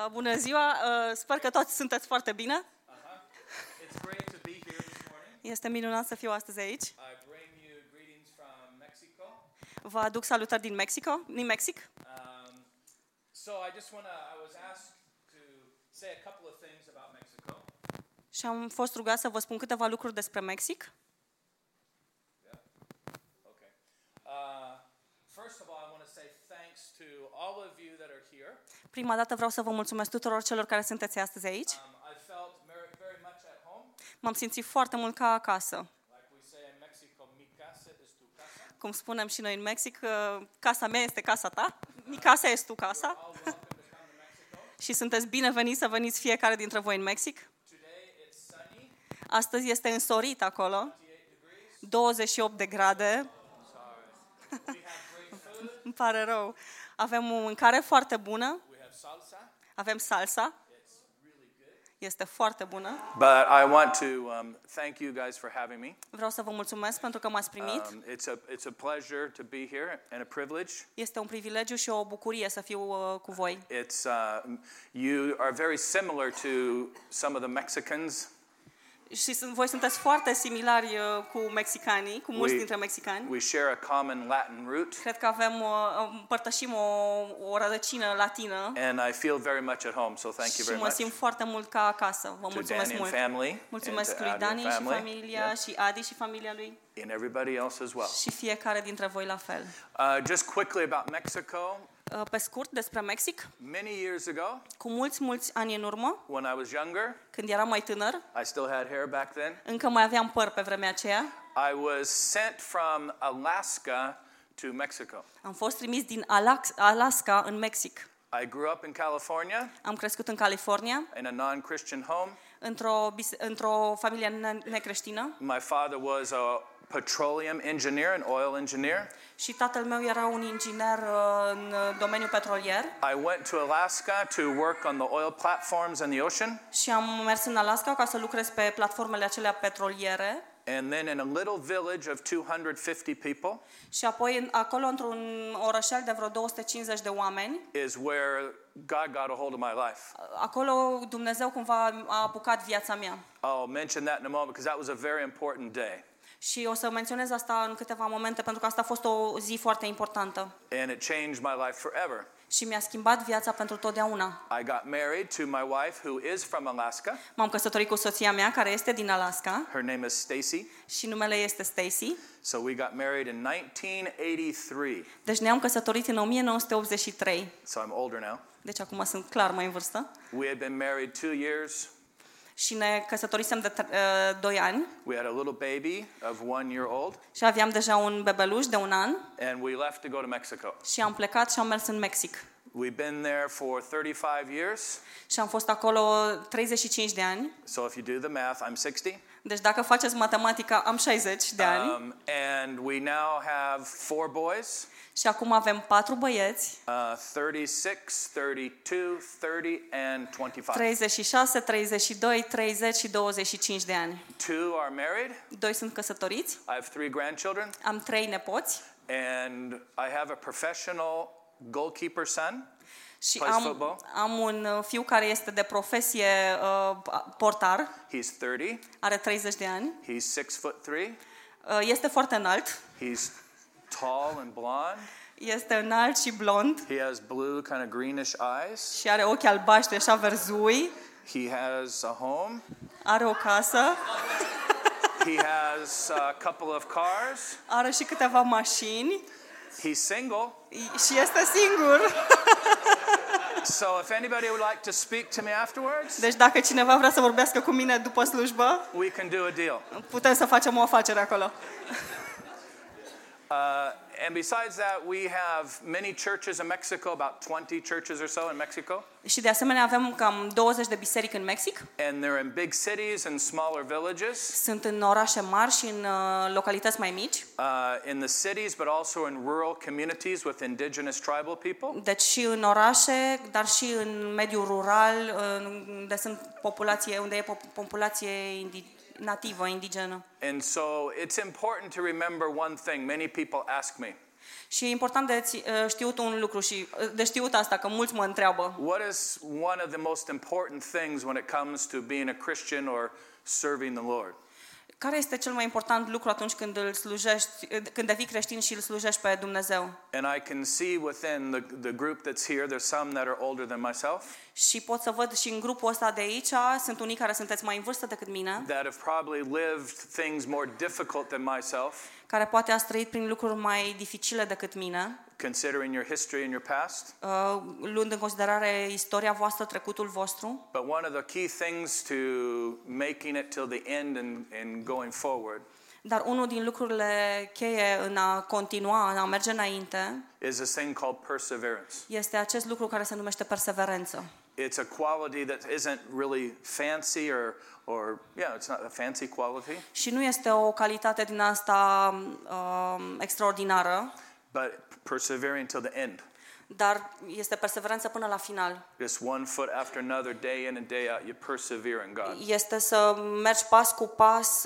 Bună ziua! Sper că toți sunteți foarte bine. It's great to be here this morning. Este minunat să fiu astăzi aici. I bring you greetings from Mexico. Vă aduc salutări din Mexic. So I was asked to say a couple of things about Mexico. Și am fost rugat să vă spun câteva lucruri despre Mexic. Yeah. Okay. First of all, I want to say thanks to all of you that are here. Prima dată vreau să vă mulțumesc tuturor celor care sunteți astăzi aici. I felt very much at home. M-am simțit foarte mult ca acasă. Like we say in Mexico, mi casa es tu casa. Cum spunem și noi în Mexic, casa mea este casa ta, mi casa este tu casa. All welcome to come to Mexico. Și sunteți bineveniți să veniți fiecare dintre voi în Mexic. Today it's sunny, Astăzi este însorit acolo, 28 degrees. 28 de grade. We have great food. Îmi pare rău. Avem o mâncare foarte bună, We have salsa. avem salsa, It's really good. este foarte bună. But I want to thank you guys for having me. Vreau să vă mulțumesc pentru că m-ați primit. It's a pleasure to be here and a privilege. Este un privilegiu și o bucurie să fiu cu voi. You are very similar to some of the Mexicans. Și voi sunteți foarte similari cu mexicanii, cu mulți dintre mexicani. We share a common Latin root. Cred că împărtășim o rădăcină latină. And I feel very much at home, so thank you Și very mă much. simt foarte mult ca acasă. Vă To mulțumesc Danny mult. and family. Mulțumesc and to lui Adi Dani and și family. familia Yeah. și Adi și familia lui And everybody else as well. și fiecare dintre voi la fel. Just quickly about Mexico. Pe scurt, despre Mexic, Many years ago, cu mulți ani în urmă, when I was younger, când eram mai tânăr, I still had hair back then. încă mai aveam păr pe vremea aceea, I was sent from Alaska to Mexico. am fost trimis din Alaska în Mexic. I grew up in California Am crescut în California, in a non-Christian home. într-o familie necreștină My father was a petroleum engineer, an oil engineer. și tatăl meu era un inginer în domeniul petrolier I went to Alaska to work on the oil platforms in the ocean. și am mers în Alaska ca să lucrez pe platformele acelea petroliere. And then in a little village of 250 people Și apoi acolo într-un orășel de vreo 250 de oameni, is where God got a hold of my life. acolo Dumnezeu cumva a apucat viața mea. I'll mention that in a moment because that was a very important day. Și o să menționez asta în câteva momente pentru că asta a fost o zi foarte importantă. And it changed my life forever. Și mi-a schimbat viața pentru totdeauna. I got married to my wife who is from Alaska. M-am căsătorit cu soția mea care este din Alaska Her name is Stacy. și numele este Stacy. So we got married in 1983. Deci ne-am căsătorit în 1983. So I'm older now. Deci acum sunt clar mai în vârstă. We had been married 2 years. Și ne căsătorisem de 2 ani. We had a little baby of 1 year old. Și aveam deja un bebeluș de 1 an. And we left to go to Mexico. Și am plecat și am mers în Mexic. We've been there for 35 years. Și am fost acolo 35 de ani. So if you do the math, I'm 60. Deci dacă faceți matematica, am 60 de ani. And we now have 4 boys. Și acum avem 4 băieți, 36, 32, 30, and 25. 36, 32, 30 și 25 de ani. 2 are married. 2 sunt căsătoriți, I have 3 grandchildren. am 3 nepoți And I have a professional goalkeeper son. și Plays football. am un fiu care este de profesie portar, He's 30. are 30 de ani, He's 6'3". este foarte înalt, He's tall and blonde. este înalt și blond He has blue, kind of greenish eyes. și are ochi albaștri așa verzui, He has a home. are o casă, He has a couple of cars. are și câteva mașini He's single. și este singur. So if anybody would like to speak to me afterwards, Deci dacă cineva vrea să vorbească cu mine după slujbă, we can do a deal. putem să facem o afacere acolo. And besides that, we have many churches in Mexico, about 20 churches or so in Mexico. Și de asemenea avem cam 20 de biserici în Mexic. And they're in big cities and smaller villages. Sunt în orașe mari și în localități mai mici. In the cities, but also in rural communities with indigenous tribal people. Deci și în orașe, dar și în mediul rural, unde sunt populație, unde e populație nativă, indigenă. And so it's important to remember one thing. Many people ask me, Și e important de știut un lucru și de știut asta, că mulți mă întreabă. What is one of the most important things when it comes to being a Christian or serving the Lord? Care este cel mai important lucru atunci când îl slujești, când devii creștin și îl slujești pe Dumnezeu? And I can see within the group that's here, there's some that are older than myself. Și pot să văd și în grupul ăsta de aici, sunt unii care sunteți mai în vârstă decât mine, That have probably lived things more difficult than myself, care poate ați trăit prin lucruri mai dificile decât mine, considering your history and your past. luând în considerare istoria voastră, trecutul vostru. But one of the key things to making it till the end and going forward Dar unul din lucrurile cheie în a continua, în a merge înainte, is a thing called perseverance. este acest lucru care se numește perseverență. It's a quality that isn't really fancy or it's not a fancy quality, Și nu este o calitate din asta extraordinară, but persevering till the end. dar este perseverență până la final. Just one foot after another, day in and day out, you persevere in God. Este să mergi pas cu pas,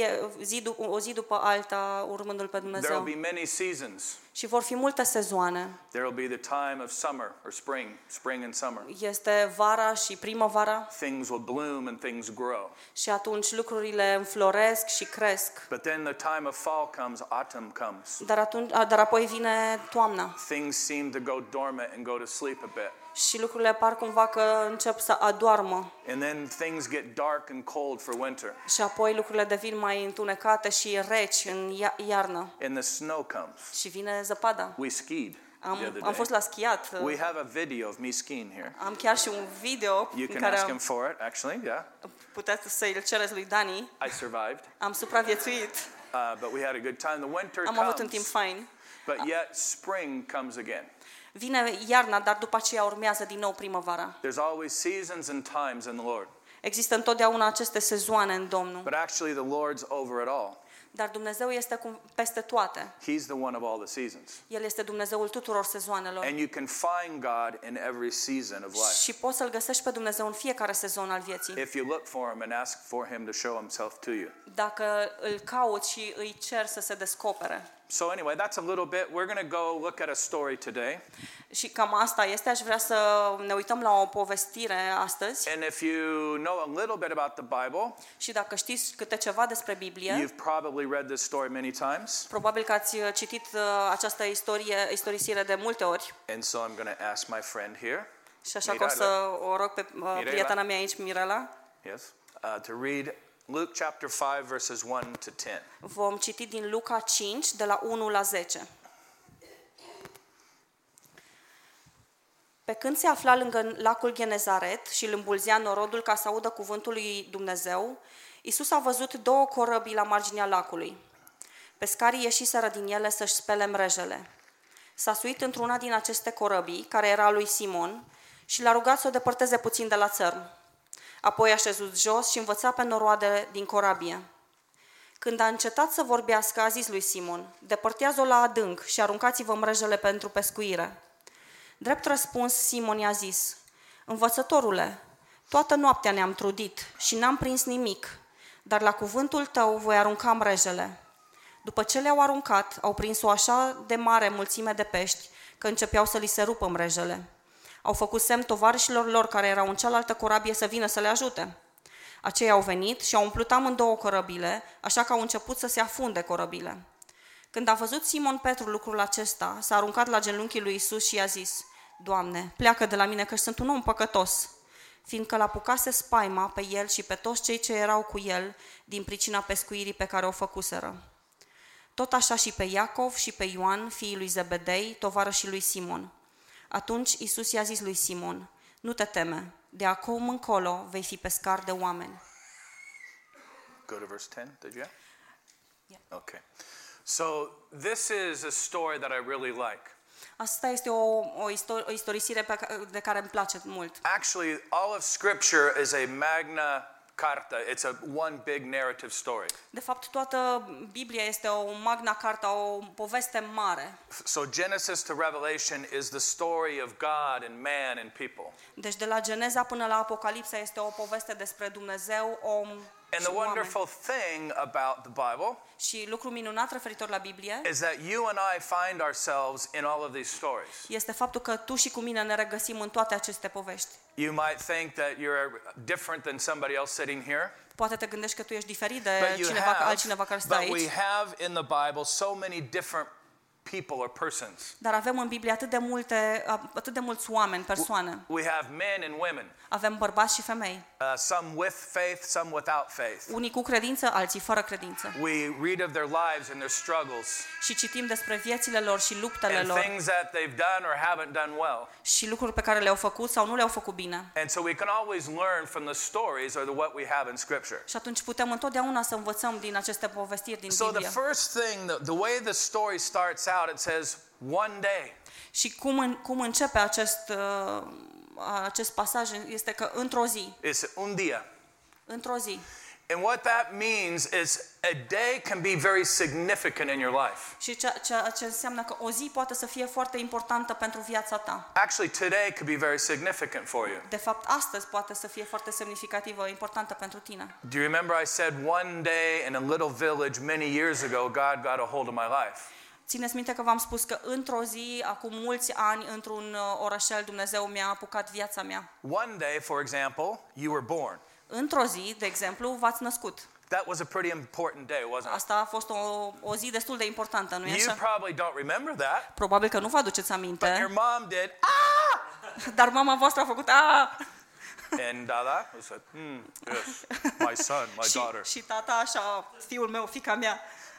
o zi după alta, urmându-L pe There will Dumnezeu. be many seasons. Și vor fi multe sezoane. There will be the time of summer or spring and summer. Este vara și primăvara Things will bloom and things grow. și atunci lucrurile înfloresc și cresc. But then the time of fall comes, autumn comes. Dar apoi vine toamna Things seem to go dormant and go to sleep a bit. și lucrurile par cumva că încep să adoarmă. And then things get dark and cold for winter. Și apoi lucrurile devin mai întunecate și reci în iarnă. And the snow comes. Și vine zăpada. We skied the other Am day. fost la schiat. We have a video of me skiing here. Am chiar și un video You în can care ask him for it, actually, yeah. puteți să-i cereți lui Dani. I survived, Am supraviețuit. but we had a good time. The winter Am avut un timp comes, fain. but yet spring comes again. Vine iarna, dar după aceea urmează din nou primăvara. There's always seasons and times in the Lord. Există întotdeauna aceste sezoane în Domnul. But actually the Lord's over it all. Dar Dumnezeu este peste toate. He's the one of all the seasons. El este Dumnezeul tuturor sezoanelor. And you can find God in every season of life. Și poți să-L găsești pe Dumnezeu în fiecare sezon al vieții. If you look for him and ask for him to show himself to you. Dacă îl cauți și îi ceri să se descopere. So anyway, that's a little bit. We're going to go look at a story today. Și cam asta este. Aș vrea să ne uităm la o povestire astăzi. And if you know a little bit about the Bible, Și dacă știți câte ceva despre Biblie, you've probably read this story many times. probabil că ați citit această istorisire de multe ori. And so I'm going to ask my friend here, Și așa că o să o rog pe prietena mea aici, Mirela. yes, to read Luke chapter 5 verses 1 to 10. Vom citi din Luca 5, de la 1 la 10. Pe când se afla lângă lacul Genezaret și îl îmbulzea norodul ca să audă cuvântul lui Dumnezeu, Iisus a văzut două corăbii la marginea lacului. Pescarii ieșiseră din ele să-și spele mrejele. S-a suit într-una din aceste corăbii, care era a lui Simon, și l-a rugat să o depărteze puțin de la țărm. Apoi a șezut jos și învăța pe noroade din corabie. Când a încetat să vorbească, a zis lui Simon: depărtează-o la adânc și aruncați-vă mrejele pentru pescuire. Drept răspuns, Simon i-a zis: învățătorule, toată noaptea ne-am trudit și n-am prins nimic, dar la cuvântul tău voi arunca mrejele. După ce le-au aruncat, au prins o așa de mare mulțime de pești că începeau să li se rupă mrejele. Au făcut semn tovarășilor lor care erau în cealaltă corabie să vină să le ajute. Aceia au venit și au umplut amândouă corăbile, așa că au început să se afunde corăbile. Când a văzut Simon Petru lucrul acesta, s-a aruncat la genunchii lui Iisus și i-a zis: Doamne, pleacă de la mine că sunt un om păcătos, fiindcă l-apucase spaima pe el și pe toți cei ce erau cu el din pricina pescuirii pe care o făcuseră. Tot așa și pe Iacov și pe Ioan, fiii lui Zebedei, tovarășii lui Simon. Atunci Iisus i-a zis lui Simon: nu te teme, de acum încolo vei fi pescar de oameni. Go to verse 10, did you? Yeah. Okay. So this is a story that I really like. Asta este o istorisire de care îmi place mult. Actually, all of Scripture is a magna carta. It's a one big narrative story. De fapt, toată Biblia este o magna carta, o poveste mare. So Genesis to Revelation is the story of God and man and people. Deci de la Geneza până la Apocalipsa este o poveste despre Dumnezeu, om And the wonderful thing about the Bible Și lucru minunat referitor la Biblie is that you and I find ourselves in all of these stories. este faptul că tu și cu mine ne regăsim în toate aceste povești. You might think that you're different than somebody else sitting here. Poate te gândești că tu ești diferit But de you altcineva care stă but we aici, have in the Bible so many different people or persons. dar avem în Biblie atât de mulți oameni, persoane. We have men and women, Avem bărbați și femei, some with faith, some without faith. unii cu credință, alții fără credință. We read of their lives and their struggles Și citim despre viețile lor și luptele and lor things that they've done or haven't done well. și lucruri pe care le-au făcut sau nu le-au făcut bine. And so we can always learn from the stories or what we have in Scripture. Și atunci putem întotdeauna să învățăm din aceste povestiri din So the Biblie. first thing, the way the story starts out, it says, one day. Și cum începe acest pasaj este că într-o zi, It's un dia. într-o zi. And what that means is a day can be very significant in your life. Și ceea ce înseamnă că o zi poate să fie foarte importantă pentru viața ta. Actually, today could be very significant for you. De fapt, astăzi poate să fie foarte semnificativă, importantă pentru tine. Do you remember I said one day in a little village many years ago, God got a hold of my life? Țineți minte că v-am spus că într-o zi, acum mulți ani, într-un orășel, Dumnezeu mi-a apucat viața mea. One day, for example, you were born. Într-o zi, de exemplu, v-ați născut. That was a pretty important day, wasn't it? Asta a fost o zi destul de importantă, nu-i You așa? probably don't remember that, Probabil că nu vă aduceți but your aminte, mom did. Ah! dar mama voastră a făcut "Ah!" And Dada said, yes, my son, my daughter. și tata așa, fiul meu, fiica mea.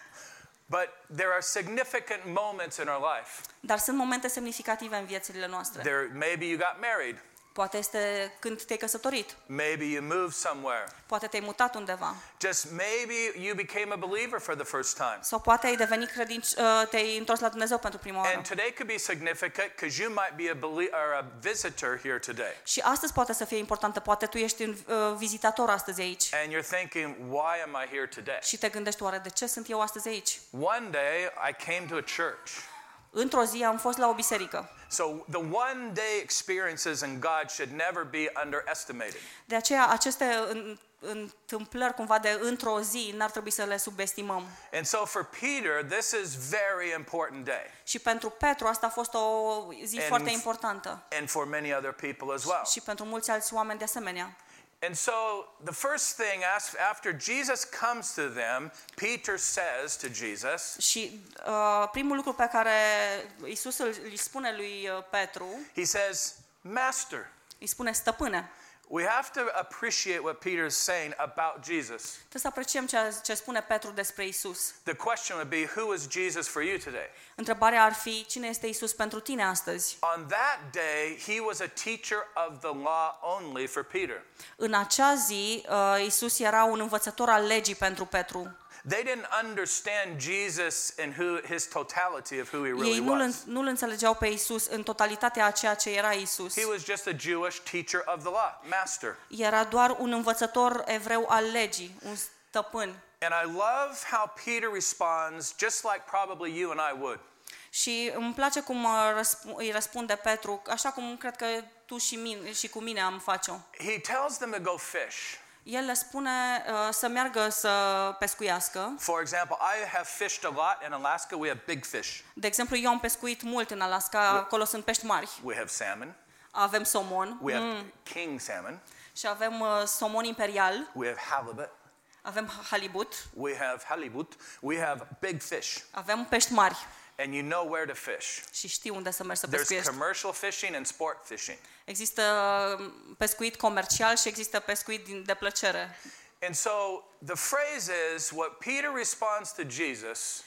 But there are significant moments in our life. Dar sunt momente semnificative în viețile noastre. Maybe you got married. Poate este când te-ai căsătorit. Maybe you moved somewhere. Poate te-ai mutat undeva. Just maybe you became a believer for the first time. Sau poate ai devenit te-ai întors la Dumnezeu pentru prima oară. And today could be significant because you might be a visitor here today. Și astăzi poate să fie importantă. Poate tu ești un vizitator astăzi aici. And you're thinking, why am I here today? Și te gândești, oare de ce sunt eu astăzi aici? One day I came to a church. Într-o zi am fost la o biserică. So the one day experiences in God should never be underestimated. De aceea aceste întâmplări cumva de într-o zi n-ar trebui să le subestimăm. And so for Peter, this is very important day. Și pentru Petru asta a fost o zi foarte importantă. And for many other people as well. Și pentru mulți alți oameni de asemenea. And so the first thing, after Jesus comes to them, Peter says to Jesus, Și primul lucru pe care Iisus îi spune lui Petru, he says, Master. îi spune stăpâne. We have to appreciate what Peter is saying about Jesus. Trebuie să apreciem ce spune Petru despre Iisus. The question would be, who is Jesus for you today? Întrebarea ar fi, cine este Iisus pentru tine astăzi? On that day, he was a teacher of the law only for Peter. În acea zi, Iisus era un învățător al legii pentru Petru. They didn't understand Jesus in his totality of who he really Ei was. nu-l înțelegeau pe Iisus în totalitatea a ceea ce era Iisus. He was just a Jewish teacher of the law, master. Era doar un învățător evreu al legii, un stăpân. And I love how Peter responds just like probably you and I would. Și îmi place cum îi răspunde Petru, așa cum cred că tu și cu mine am face-o. He tells them to go fish. El le spune să meargă să pescuiască. For example, I have fished a lot in Alaska. We have big fish. De exemplu, eu am pescuit mult în Alaska, acolo sunt pești mari. We have salmon. Avem somon. We have king salmon. Și avem somon imperial, We have halibut. avem halibut, We have halibut. We have big fish. avem pești mari. And you know where to fish. Și știi unde să mergi să There's pescuiești. commercial fishing and sport fishing. Există pescuit comercial și există pescuit de plăcere. And so the phrase is, what Peter responds to Jesus,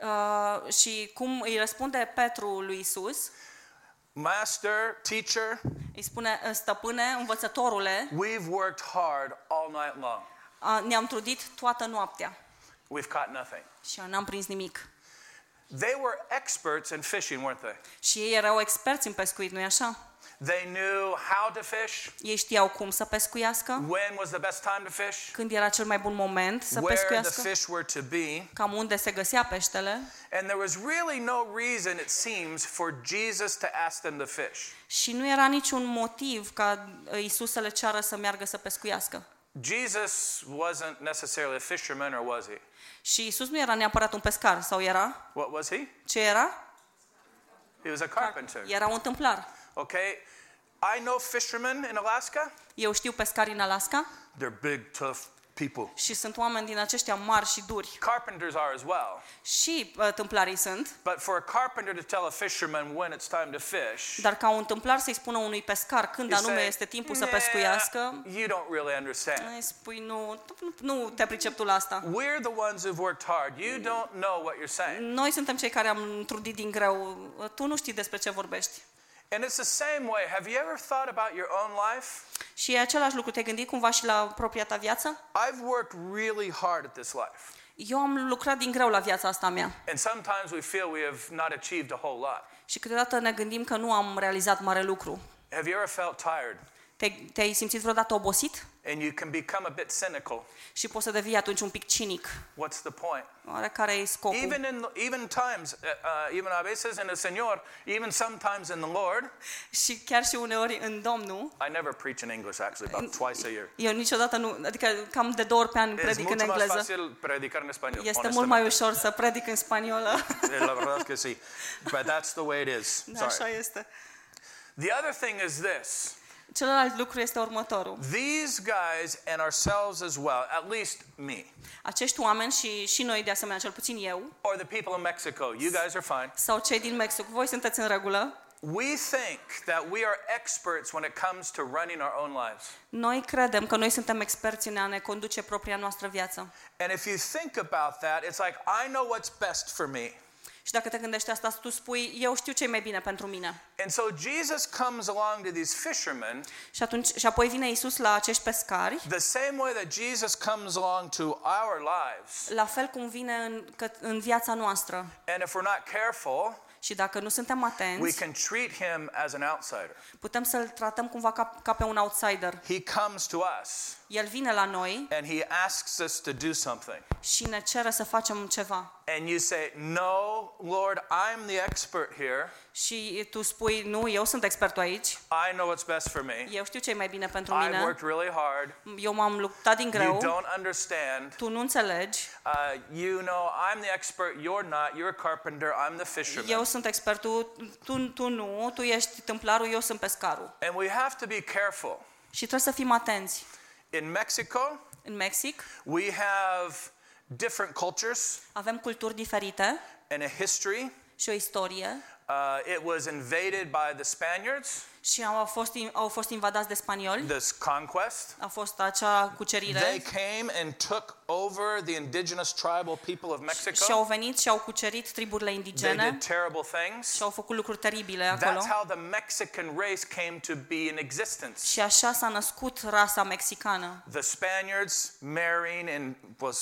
Și cum îi răspunde Petru lui Iisus, Master, teacher, îi spune, stăpâne, învățătorule, we've worked hard all night long. Ne-am trudit toată noaptea We've caught nothing. și n-am prins nimic. They were experts in fishing, weren't they? Și ei erau experți în pescuit, nu-i așa? They knew how to fish, Ei știau cum să pescuiască, when was the best time to fish, când era cel mai bun moment să where the pescuiască, fish were to be. cam unde se găsea peștele. And there was really no reason, it seems, for Jesus to ask them to fish. Și nu era niciun motiv ca Iisus să le ceară să meargă să pescuiască. Jesus wasn't necessarily a fisherman, or was he? Și Iisus nu era neapărat un pescar, sau era? What was he? Ce era? He was a carpenter. Era un tâmplar. Okay? I know fishermen in Alaska. Eu știu pescari în Alaska They're big, tough people. și sunt oameni din aceștia mari și duri. Carpenters are as well. Și tâmplarii sunt, But for a carpenter to tell a fisherman when it's time to fish, dar ca un tâmplar să-i spună unui pescar când you anume say, este timpul să "Nah, pescuiască, you don't really understand. îi spui nu te pricep tu la asta. We're the ones who've worked hard. You don't know what you're saying. Noi suntem cei care am trudit din greu. Tu nu știi despre ce vorbești. And it's the same way. Have you ever thought about your own life? Și e același lucru. Te-ai gândit cumva și la propria ta viață? I've worked really hard at this life. Eu am lucrat din greu la viața asta mea. And sometimes we feel we have not achieved a whole lot. Și câteodată ne gândim că nu am realizat mare lucru. Have you ever felt tired? Te-ai simțit vreodată obosit? And you can become a bit cynical. Și poți să devii atunci un pic cinic. What's the point? Oare care e scopul? Even times, even a veces en el Señor, even sometimes in the Lord. Și chiar și uneori în Domnul. I never preach in English actually, about twice a year. Eu niciodată nu, adică cam de 2 ori pe an Es predic în mucho más engleză. fácil predicar en español. Este mult mai ușor să predic în spaniolă. La verdad es que sí. But that's the way it is. Da, așa Sorry. este. The other thing is this. Celălalt lucru este următorul. These guys and ourselves as well, at least me, Acești oameni și noi de asemenea, cel puțin eu, or the people in Mexico, you guys are fine. sau cei din Mexic, voi sunteți în regulă. We think that we are experts when it comes to running our own lives. Noi credem că noi suntem experți în a ne conduce propria noastră viață. And if you think about that, it's like, I know what's best for me. Și dacă te gândești asta, tu spui, eu știu ce e mai bine pentru mine. And so Jesus comes along to these fishermen, Și apoi vine Iisus la acești pescari, the same way that Jesus comes along to our lives. la fel cum vine în viața noastră. And if we're not careful, Și dacă nu suntem we atenți, can treat him as an outsider. putem să-l tratăm cumva ca pe un outsider. He comes to us El vine la noi and he asks us to do something. și ne cere să facem ceva. And you say, "No, Lord, I'm the expert here. Și tu spui, nu, eu sunt expertul aici, I know what's best for me. eu știu ce e mai bine pentru I've mine, worked really hard. eu m-am luptat din You greu, don't understand. tu nu înțelegi, You know, I'm the expert. You're not. You're a carpenter. I'm the fisherman." eu sunt expertul, tu nu, tu ești tâmplarul, eu sunt pescarul. And we have to be careful. Și trebuie să fim atenți. In Mexico, În Mexic we have different cultures avem culturi diferite and a history. și o istorie It was invaded by the Spaniards, și au fost invadați de spanioli, this conquest. a fost acea They cucerire came and took over the indigenous tribal people of și Mexico. au venit și au cucerit triburile They indigene did terrible things. și au făcut lucruri teribile acolo. That's how the Mexican race came to be in existence. Și așa s-a născut rasa mexicană. The Spaniards marrying and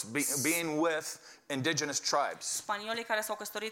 being with indigenous tribes. Spaniolii care s-au căsătorit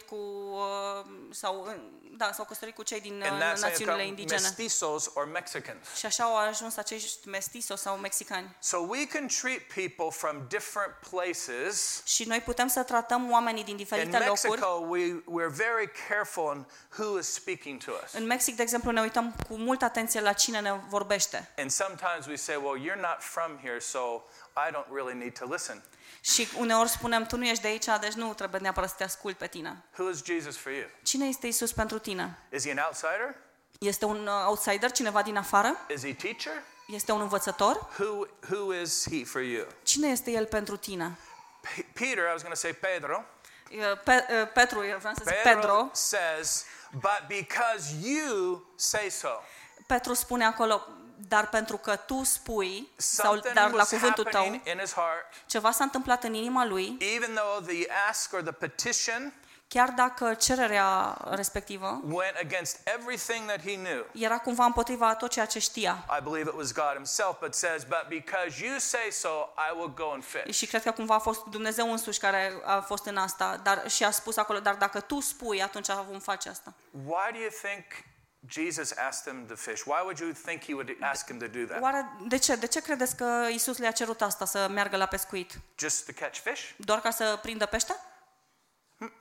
s-au căsătorit cu cei din And that's how you națiunile become indigene. mestizos or Mexicans. Și așa au ajuns acești mestizos sau mexicani. So we can treat people from different places. Și noi putem să tratăm oamenii din In diferite locuri. Mexico, we're very careful on who is speaking to us. În Mexic, de exemplu, ne uităm cu multă atenție la cine ne vorbește. And sometimes we say, well, you're not from here, so I don't really need to listen. Și uneori spunem, tu nu ești de aici, deci nu trebuie neapărat să te ascult pe tine. Who is Jesus for you? Cine este Isus pentru tine? Is he an outsider? Este un outsider, cineva din afară? Is he teacher? Este un învățător? Who is he for you? Cine este el pentru tine? Peter, I was going to say Pedro. Petru, vreau să zic Pedro. Says, but because you say so. Petru spune acolo, dar pentru că tu spui, sau Something dar la was cuvântul tău, happening in his heart, ceva s-a întâmplat în inima lui, even though the ask or the petition chiar dacă cererea respectivă went against everything that he knew. era cumva împotriva a tot ceea ce știa. I believe it was God himself, but says, but because you say so, I will go and fish. Și cred că cumva a fost Dumnezeu însuși care a fost în asta, dar și a spus acolo, dar dacă tu spui, atunci vom face asta. Why do you think Jesus asked him to fish? Why would you think he would ask him to do that? Oare de ce? De ce credeți că Isus le-a cerut asta, să meargă la pescuit? Just to catch fish? Doar ca să prindă pește?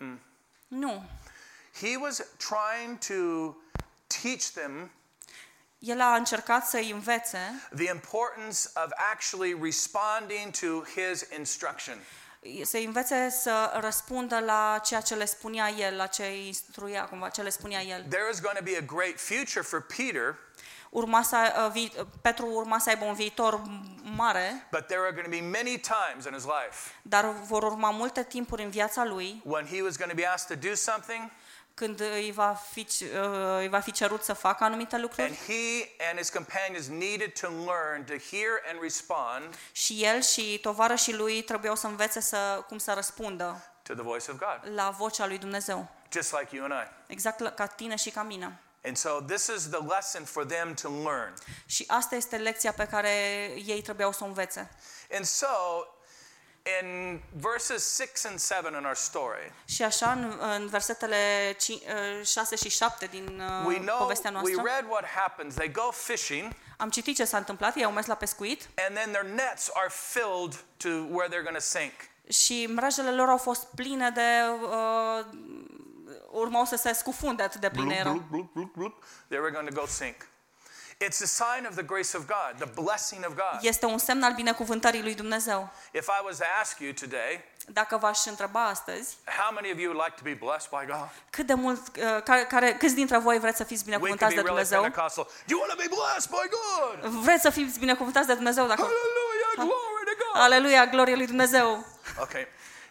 Nu. He was trying to teach them El a încercat să-i învețe, the importance of actually responding to his instruction. să-i învețe să răspundă la ceea ce le spunea el, la ce instruia, cumva, ce le spunea el. There is going to be a great future for Peter, Petru urma să aibă un viitor mare, but there are going to be many times in his life dar vor urma multe timpuri în viața lui when he was going to be asked to do something, când îi va fi cerut să facă anumite and lucruri he and his companions needed to learn to hear and respond și el și tovarășii lui trebuiau să învețe cum să răspundă to the voice of God, la vocea lui Dumnezeu, just like you and I. exact ca tine și ca mine. And so this is the lesson for them to learn. Și asta este lecția pe care ei trebuiau să o învețe. And so in verses 6 and 7 in our story, Și așa, în versetele 6 și 7 din we know, povestea we noastră, read what happens. They go fishing, am citit ce s-a întâmplat, ei au mers la pescuit and then their nets are filled to where they're going to sink. și mrejele lor au fost pline de... urmau să se scufunde, atât de pline erau. They were going to go sink. It's a sign of the grace of God, the blessing of God. Este un semn al binecuvântării lui Dumnezeu. If I was to ask you today, Dacă v-aș întreba astăzi, how many of you would like to be blessed by God? cât de mult, câți dintre voi vreți să fiți We could binecuvântați be de really Dumnezeu? Pentecostal. Do you want to be blessed by God? Vreți să fiți binecuvântați de Dumnezeu? Dacă... Hallelujah, glory to God. Aleluia, glorie lui Dumnezeu! Okay.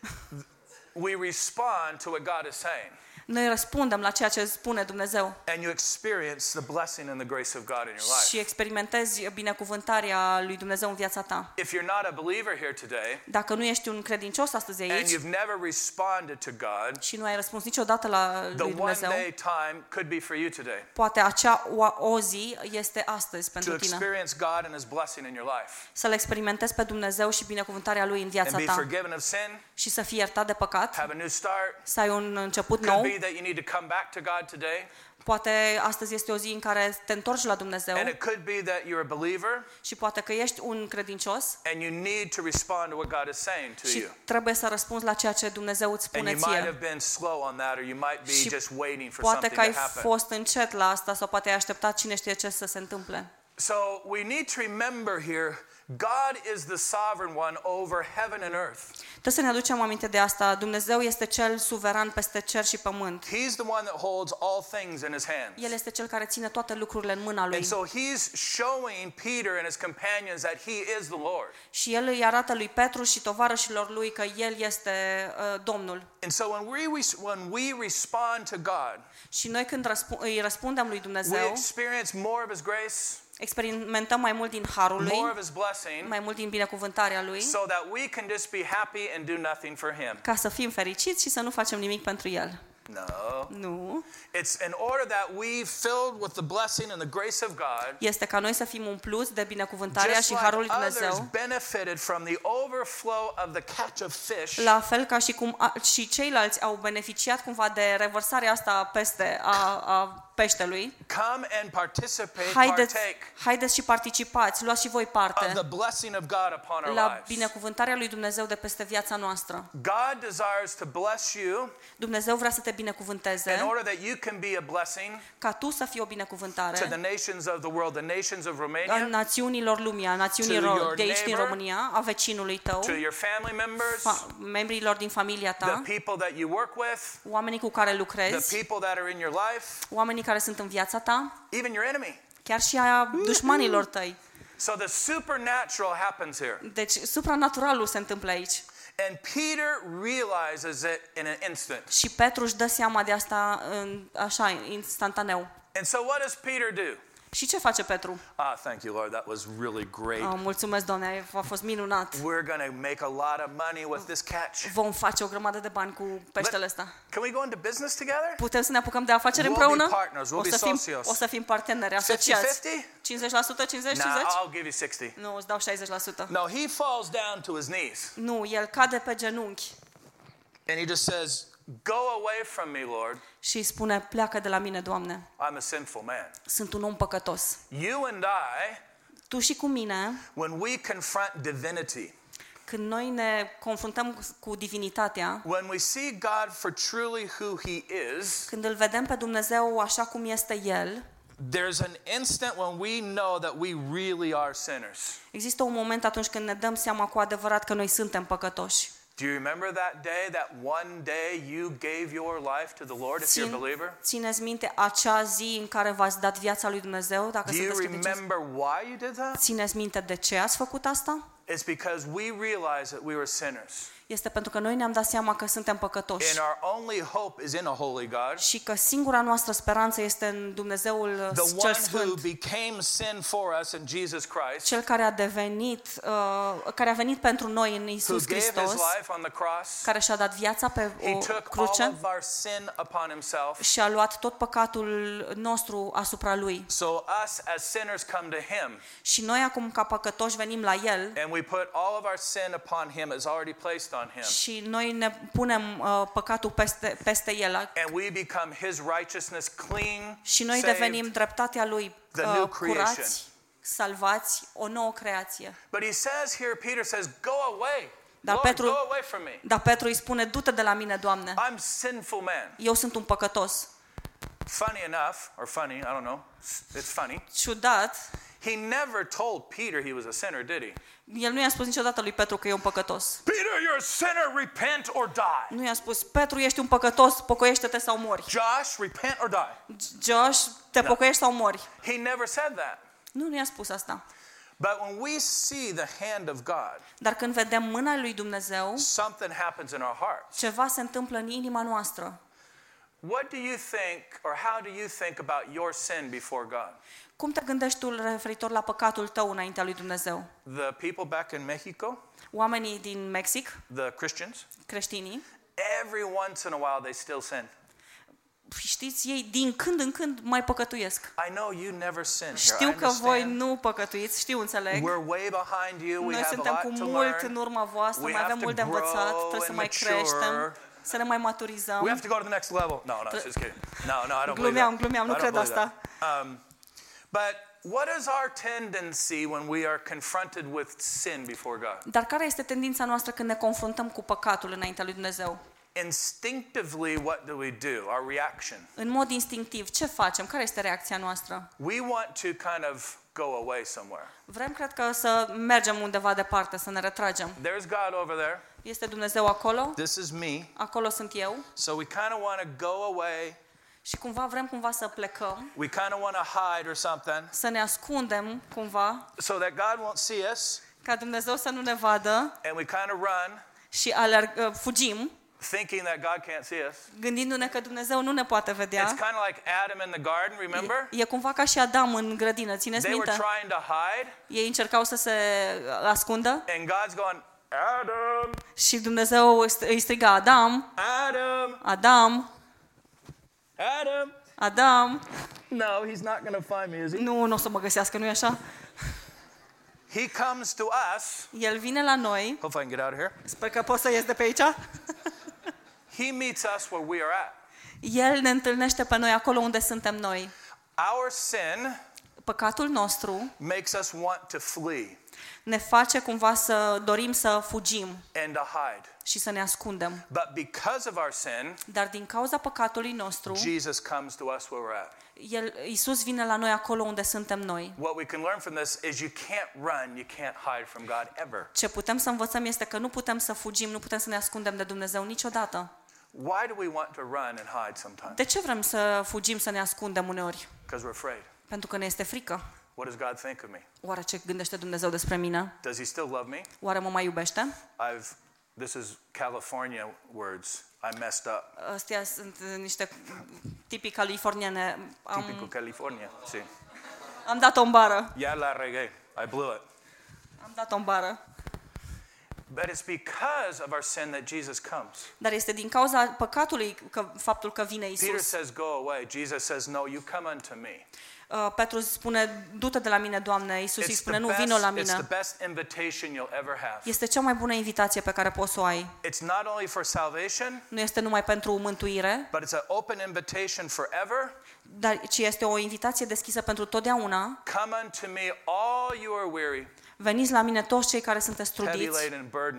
We respond to what God is saying. Noi răspundem la ceea ce spune Dumnezeu And you experience the blessing and the grace of God in your life. și experimentezi binecuvântarea lui Dumnezeu în viața ta. If you're not a believer here today, Dacă nu ești un credincios astăzi and aici you've never responded to God, și nu ai răspuns niciodată la the lui one Dumnezeu, day time could be for you today poate acea o zi este astăzi to pentru tine. experience God and his blessing in your life Să-L experimentezi pe Dumnezeu și binecuvântarea Lui în and viața be ta forgiven of sin, și să fii iertat de păcat, have a new start. să ai un început Could nou. be that you need to come back to God today, Poate astăzi este o zi în care te întorci la Dumnezeu and it could be that you're a believer și poate că ești un credincios and you need to respond to what God is saying to și you. trebuie să răspunzi la ceea ce Dumnezeu îți And spune you might have ție. been slow on that, or you might be Și just waiting for poate something că ai to happen. fost încet la asta sau poate ai așteptat cine știe ce să se întâmple. So we need to remember here, God is the sovereign one over heaven and earth. Trebuie să ne aducem aminte de asta. Dumnezeu este cel suveran peste cer și pământ. He's the one that holds all things in his hands. El este cel care ține toate lucrurile în mâna And lui. so he's showing Peter and his companions that he is the Lord. Și el îi arată lui Petru și tovarășilor lui că el este Domnul. And so when we respond to God, Și noi când îi răspundem lui we Dumnezeu, experience more of his grace, experimentăm mai mult din harul lui, more of his blessing, mai mult din binecuvântarea lui, so that we can just be happy and do nothing for him. ca să fim fericiți și să nu facem nimic pentru el. No. Nu. It's in order that we filled with the blessing and the grace of God, Este ca noi să fim umpluți de binecuvântarea just și like harul lui others Dumnezeu, benefited from the overflow of the catch of fish. la fel ca și cum și ceilalți au beneficiat cumva de revărsarea asta peste a peștelui. Come and participate, Haideți și participați, luați și voi of parte the blessing of God upon our la lives. binecuvântarea lui Dumnezeu de peste viața noastră. God desires to bless you Dumnezeu vrea să te in binecuvânteze order that you can be a blessing ca tu să fii o to the binecuvântare nations of the world, the nations of a Romania, națiunilor lumii, a To națiunilor your de aici din neighbor, România, a vecinului tău, to your family members, membrilor din familia the ta, people that you work with, oamenii cu care the lucrezi, people that are in your life, oamenii care sunt în viața ta, even your enemy. chiar și a dușmanilor tăi. So the supernatural happens here. Deci supranaturalul se întâmplă aici. And Peter realizes it in an instant. Și Petru își dă seama de asta așa, instantaneu. And so what does Peter do? Și ce face Petru? Thank you, Lord. That was really great. Mulțumesc, Doamne, a fost minunat. We're going to make a lot of money with this catch. Vom face o grămadă de bani cu peștele ăsta. Can we go into business together? Putem să ne apucăm de afaceri We'll împreună? be partners, we'll be socios. O să fim parteneri, asociați. 50%, 50%, 50%? Nah, I'll give you 60. Nu, îți dau 60%. No, he falls down to his knees. Nu, el cade pe genunchi And he just says, go away from me, Lord. și îi spune, pleacă de la mine, Doamne. I'm a sinful man. Sunt un om păcătos. You and I, Tu și cu mine, when we confront divinity, când noi ne confruntăm cu divinitatea, when we see God for truly who he is, când îl vedem pe Dumnezeu așa cum este El, There's an instant when we know that we really are sinners. Există un moment atunci când ne dăm seama cu adevărat că noi suntem păcătoși. Do you remember that day, that one day you gave your life to the Lord if you're a believer? Țineți minte acea zi în care v-ați dat viața lui Dumnezeu, dacă Do you sunteți credincioși? remember why you did that? Țineți minte de ce ați făcut asta? It's because we realized that we were sinners. Este pentru că noi ne-am dat seama că suntem păcătoși. And our only hope is in a holy God. Și că singura noastră speranță este în Dumnezeul The cel one who Sfânt, became sin for us in Jesus Christ. cel care a venit pentru noi în Who Iisus gave his Hristos, life on the cross. care și-a dat viața pe He o took all cruce of our sin upon himself. și a luat tot păcatul nostru asupra lui. So us as sinners come to him. Și noi acum ca păcătoși venim la el And we put all of our sin upon him as already placed on him. și noi ne punem păcatul peste el. And we become his righteousness, clean, Și noi saved. devenim dreptatea lui, the new creation. curați, salvați, o nouă creație. But he says here, Peter says, go away. Dar Lord, Petru, go away from me. dar Petru îi spune, du-te de la mine, Doamne, I'm sinful man. eu sunt un păcătos. Funny enough, or funny, I don't know. It's funny. Ciudat, He never told Peter he was a sinner, did he? el nu i-a spus niciodată lui Petru că e un păcătos. Peter, you're a sinner, repent or die. Nu i-a spus, Petru, ești un păcătos, pocăiește-te sau mori. Josh, repent or die. Josh, te pocăiești sau mori. He never said that. Nu i-a spus asta. But when we see the hand of God, Dar când vedem mâna lui Dumnezeu, something happens in our hearts. ceva se întâmplă în inima noastră. What do you think, or how do you think about your sin before God? Cum te gândești tu referitor la păcatul tău înaintea lui Dumnezeu? The people back in Mexico, Oamenii din Mexic, the Christians, creștinii, every once in a while they still sin. știți, ei din când în când mai păcătuiesc. I know you never sin. Here, I Știu că voi understand. nu păcătuiți, înțeleg. We're way behind you. We Noi have a suntem cu lot to mult learn. în urma voastră, We mai have avem to mult de învățat, grow trebuie să and mai mature. creștem, să ne mai We maturizăm. have to go to the next level. No, just kidding. No, I don't believe that. Glumeam, nu I don't cred believe asta. that. But what is our tendency when we are confronted with sin before God? Dar care este tendința noastră când ne confruntăm cu păcatul înaintea lui Dumnezeu? Instinctively, what do we do? Our reaction. În mod instinctiv, ce facem? Care este reacția noastră? We want to kind of go away somewhere. Vrem, cred că, să mergem undeva departe, să ne retragem. There's God over there. Este Dumnezeu acolo, This is me. acolo sunt eu So we kind of want to go away. și vrem cumva să plecăm, We kind of want to hide or something să ne ascundem cumva, so that God won't see us. ca Dumnezeu să nu ne vadă And we kind of run și fugim, thinking that God can't see us. gândindu-ne că Dumnezeu nu ne poate It's vedea. kind of like Adam in the garden, remember? E cumva ca și Adam în grădină, țineți They were minte? trying to hide, Ei încercau să se ascundă and God's going, Adam, și Dumnezeu îi striga, Adam, Adam, Adam, Adam. Adam. No, he's not going to find me, is he? Nu o să mă găsească, nu-i așa? He comes to us. El vine la noi, Hopefully I can get out of here. sper că pot să ies de pe aici. He meets us where we are at. El ne întâlnește pe noi acolo unde suntem noi. Our sin Păcatul nostru makes us want to flee ne face cumva să dorim să fugim and to hide. și să ne ascundem. But because of our sin, Dar din cauza păcatului nostru, Jesus comes to us where we're at. Iisus vine la noi acolo unde suntem noi. What we can learn from this is you can't run, you can't hide from God ever. Ce putem să învățăm este că nu putem să fugim, nu putem să ne ascundem de Dumnezeu niciodată. Why do we want to run and hide sometimes? De ce vrem să fugim, să ne ascundem uneori? Because we're afraid. Pentru că ne este frică. What does God think of me? Oare ce gândește Dumnezeu despre mine? Does he still love me? Oare mă mai iubește? This is California words. I messed up. Astea sunt niște tipic californiene. Typical California. Sí. Am dat-o în bară. Ya la regué. I blew it. Am dat-o în bară. But it's because of our sin that Jesus comes. Dar este din cauza păcatului faptul că vine Peter Isus. says, go away. Jesus says, no, you come unto me. Petru spune, du-te de la mine, Doamne. Isus îi spune, nu, vino la It's the mine. best invitation you'll ever have. Este cea mai bună invitație pe care poți să o ai. It's not only for salvation, Nu este numai pentru mântuire, but it's an open invitation forever. ci este o invitație deschisă pentru totdeauna. Come unto me, all you are weary, Veniți la mine toți cei care sunteți heavy trudiți, laden and burdened,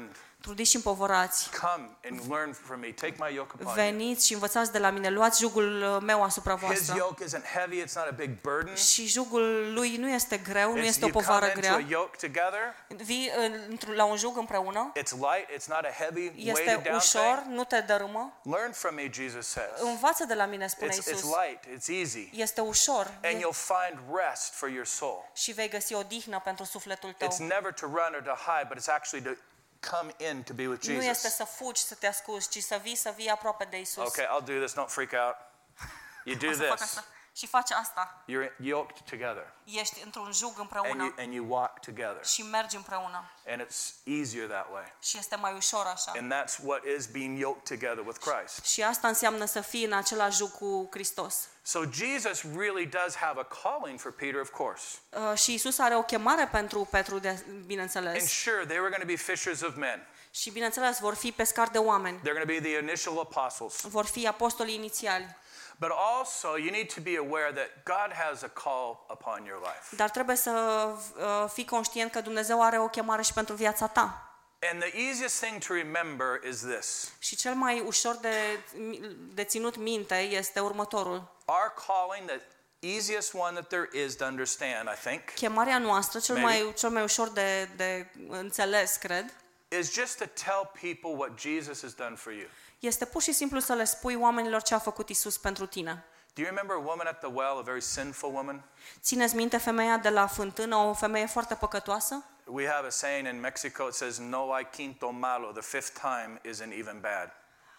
trudiți și împovărați, come and learn from me. Take my yoke upon you. veniți și învățați de la mine, luați jugul meu asupra His voastră. yoke isn't heavy, it's not a big burden. Și jugul lui nu este greu, nu It's, este o you povară come into a grea. yoke together. Vii la un jug împreună, It's light, it's not a heavy, weighted este down ușor, thing. nu te dărâmă. Learn from me, Jesus says. Învață de la mine, spune It's Iisus. light, it's easy. Este ușor And you'll find rest for your soul. și vei găsi odihnă pentru sufletul tău. It's never to run or to hide, but it's actually to come in to be with Nu este Jesus. să fugi, să te ascunzi, ci să vii aproape de Iisus. Okay, I'll do this, don't freak out. You do O să fac this. asta. Și faci asta. You're yoked together Ești într-un jug împreună and you walk together. și mergi împreună. And it's easier that way. Și este mai ușor așa. And that's what is being yoked together with Christ. Și asta înseamnă să fii în același jug cu Hristos. So Jesus really does have a calling for Peter, of course. Și Iisus are o chemare pentru Petru, And bineînțeles. sure, they were going to be fishers of men. Și bineînțeles, vor fi pescari de oameni. They're going to be the initial apostles. Vor fi apostolii inițiali. But also, you need to be aware that God has a call upon your life. Dar trebuie să fii conștient că Dumnezeu are o chemare și pentru viața ta. And the easiest thing to remember is this. Și cel mai ușor de ținut minte este următorul. Our calling, the easiest one that there is to understand, I think, Chemarea noastră, cel mai ușor de înțeles, cred, is just to tell people what Jesus has done for you. este pur și simplu să le spui oamenilor ce a făcut Iisus pentru tine. Do you remember a woman at the well, a very sinful woman? Țineți minte femeia de la fântână, o femeie foarte păcătoasă? We have a saying in Mexico, it says, no hay quinto malo, the fifth time isn't even bad.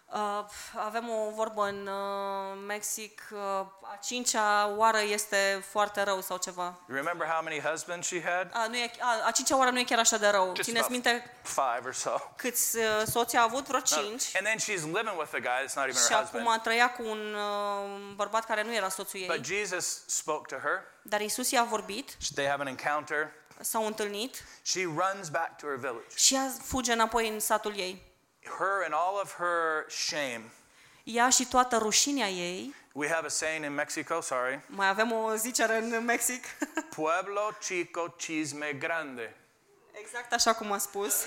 Avem o vorbă în Mexic, a cincea oară este foarte rău sau ceva. You remember how many husbands she had? A cincea oară nu e chiar așa de rău. Just Țineți about minte 5 or so. câți soți a avut? Vreo 5. And then she's living with a guy that's not even Și her husband. acum trăia cu un bărbat care nu era soțul But ei. Jesus spoke to her. Dar Iisus i-a vorbit, They have an encounter. s-au întâlnit She runs back to her village. și ea fuge înapoi în satul ei. Her and all of her shame. Ea și toată rușinea ei. We have a saying in Mexico, sorry. Mai avem o zicere în Mexic. Pueblo chico, chisme grande. Exact așa cum a spus.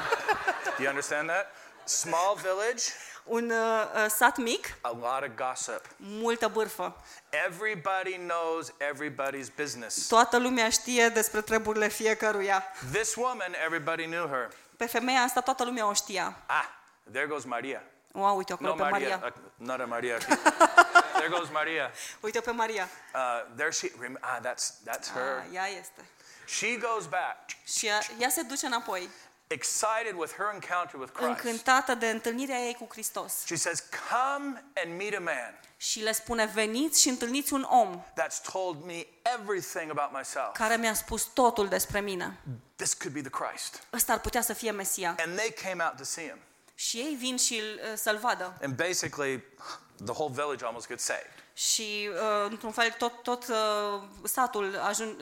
Do you understand that? Small village, Un sat mic, a lot of gossip. multă bârfă. Everybody knows everybody's business. Toată lumea știe despre treburile fiecăruia. This woman, everybody knew her. Pe femeia asta toată lumea o știa. Ah, there goes Maria. Wow, uite acolo No, pe Maria. Maria. Not a Maria. There goes Maria. Uite pe Maria. There she. That's her. Ea este. She goes back, Și ea se duce înapoi, excited with her encounter with Christ. încântată de întâlnirea ei cu Hristos. She says, "Come and meet a man Și le spune, veniți și întâlniți un om that's told me everything about myself. care mi-a spus totul despre mine. This could be the Christ." Ăsta ar putea să fie Mesia. And they came out to see him. Și ei vin și să-l vadă. And basically, the whole village almost gets saved. Și într-un fel tot satul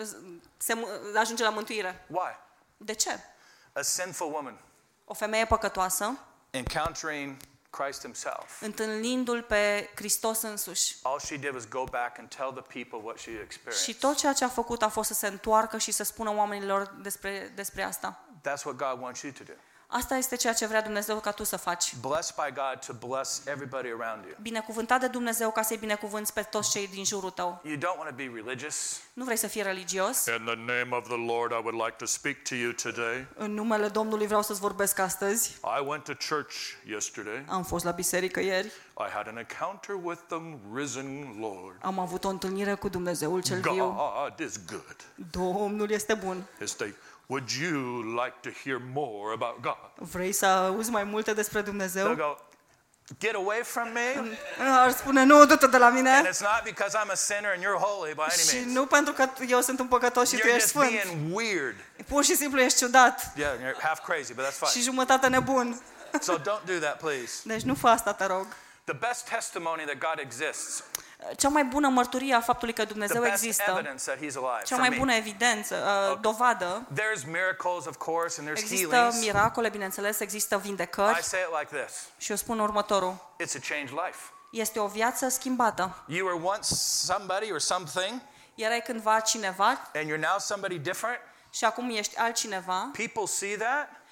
ajunge la mântuire. Why? De ce? A sinful woman O femeie păcătoasă, encountering Christ himself. întâlnindu-l pe Hristos însuși. All she did was go back and tell the people what she Și experienced. tot ceea ce a făcut a fost să se întoarcă și să spună oamenilor despre asta. That's what God wants you to do. Asta este ceea ce vrea Dumnezeu ca tu să faci. Blessed by God to bless everybody around you. Binecuvântat de Dumnezeu ca să-i binecuvânți pe toți cei din jurul tău. You don't want to be religious. Nu vrei să fii religios. In the name of the Lord, I would like to speak to you today. În numele Domnului vreau să-ți vorbesc astăzi. I went to church yesterday. Am fost la biserică ieri. I had an encounter with the risen Lord. Am avut o întâlnire cu Dumnezeul cel viu. God is good. Domnul este bun. Would you like to hear more about God? Vrei să auzi mai multe despre They'll Dumnezeu? go, "Get away from me." Ar spune, nu, du-te de la And mine. it's not because I'm a sinner and you're holy by any Și means. nu pentru că eu sunt un păcătos și tu You're ești just sfânt. being weird. Pur și simplu ești ciudat Yeah, you're half crazy, but that's și fine. jumătate nebun. So don't do that, please. Deci nu fă asta, te rog. The best testimony that God exists, Cea mai bună mărturie a faptului că the Dumnezeu best există, evidence that He's alive. cea For mai me, bună evidență, dovadă, there's miracles, of course, and there's există healings. miracole, bineînțeles, există I vindecări say it like this: și eu spun următorul. it's a changed life. Este o viață schimbată. You were once somebody or something, Erai cândva cineva and you're now somebody different. și acum ești altcineva People see that,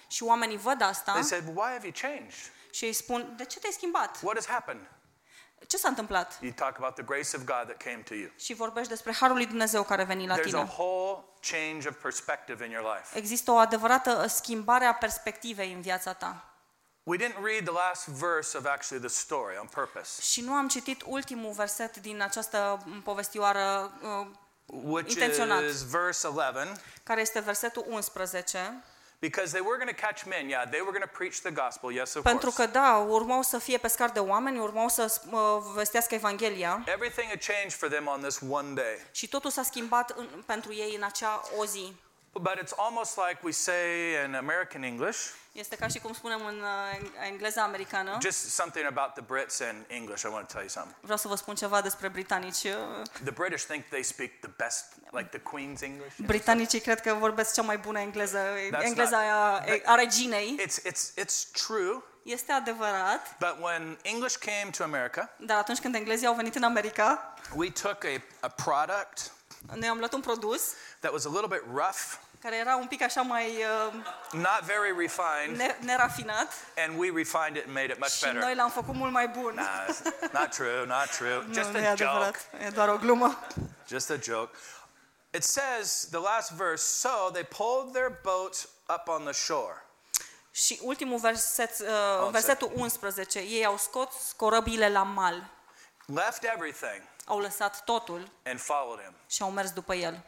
Și oamenii văd asta They said, well, why have you changed? și îi spun, de ce te-ai schimbat? What has happened? Ce s-a întâmplat? You talk about the grace of God that came to you. Și vorbești despre harul lui Dumnezeu care a venit la There's a tine. whole change of perspective in your life. Există o adevărată schimbare a perspectivei în viața ta. We didn't read the last verse of actually the story on purpose, Și nu am citit ultimul verset din această povestioară, which intenționat. is verse 11, care este versetul 11, because they were going to catch men. Yeah, they were going to preach the gospel. Yes, of pentru course. că, da, urmau să fie pescari de oameni, urmau să vestească Evanghelia Everything had changed for them on this one day. și totul s-a schimbat pentru ei în acea o zi. But it's almost like we say in American English, Este ca și cum spunem în engleza americană. just something about the Brits and English. I want to tell you something. Vreau să vă spun ceva despre britanici. The British think they speak the best, like the Queen's English. Britanicii cred că vorbesc cea mai bună engleză, That's engleza a reginei. It's true, Este adevărat, but when English came to America, dar atunci când englezii au venit în America, we took a product noi am luat un produs that was a little bit rough, care era un pic așa mai not very refined, nerafinat and we refined it and made it much și better. noi l-am făcut mult mai bun. Nah, it's not true, not true. Just Nu e a joke. adevărat, e doar o glumă. Just a joke. It says, the last verse, so they pulled their boats up on the shore. Și ultimul versetul 11, ei au scos corăbile la mal, Left everything au lăsat totul and followed him. și au mers după el.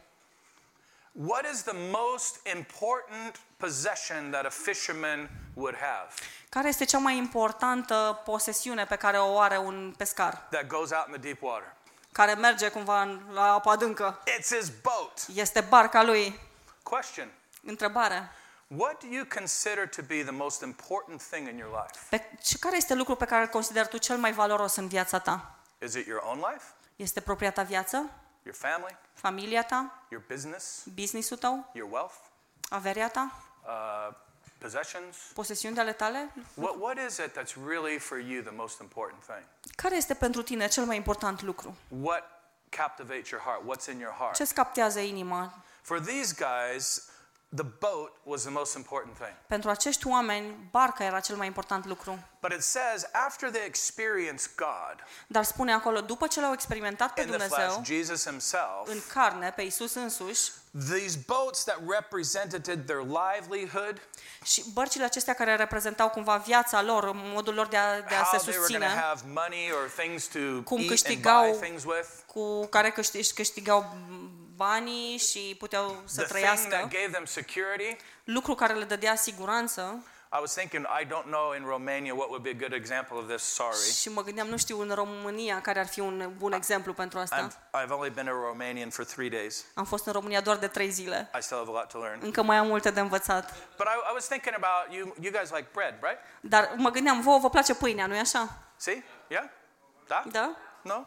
What is the most important possession that a fisherman would have Care este cea mai importantă posesiune pe care o are un pescar, that goes out in the deep water? care merge cumva la apă adâncă? It's his boat. Este barca lui. Question. Întrebare. What do you consider to be the most important thing in your life? Care este lucrul pe care îl consideri tu cel mai valoros în viața ta? Is it your own life? Este propria ta viață? Your family? Familia ta? Your business? Business-ul tău? Your wealth? Averia ta? Possessions? Posesiunile ale tale? What is it that's really for you the most important thing? Care este pentru tine cel mai important lucru? What captivates your heart? What's in your heart? Ce-ți captează inima? For these guys, the boat was the most important thing. Pentru acești oameni, barca era cel mai important lucru. But it says after they experienced God Dar spune acolo, după ce l-au experimentat pe in the flesh, Dumnezeu, Jesus himself, în carne, pe Iisus însuși, these boats that represented their livelihood, și bărcile acestea care reprezentau cumva viața lor, modul lor de a se how they were going to susține, have money or things to cum eat and câștigau- buy things with, cu care câștigau banii și puteau să the thing that trăiască, gave them security. lucru care le dădea siguranță. I was thinking, I don't know in Romania what would be a good example of this, sorry. Și mă gândeam, nu știu, în România care ar fi un bun exemplu pentru asta. I've only been a Romanian for 3 days. Am fost în România doar de 3 zile. I still have a lot to learn. Încă mai am multe de învățat. But I was thinking about you guys like bread, right? Dar mă gândeam, vouă vă place pâinea, nu-i așa? See? Yeah? Da? Da? No?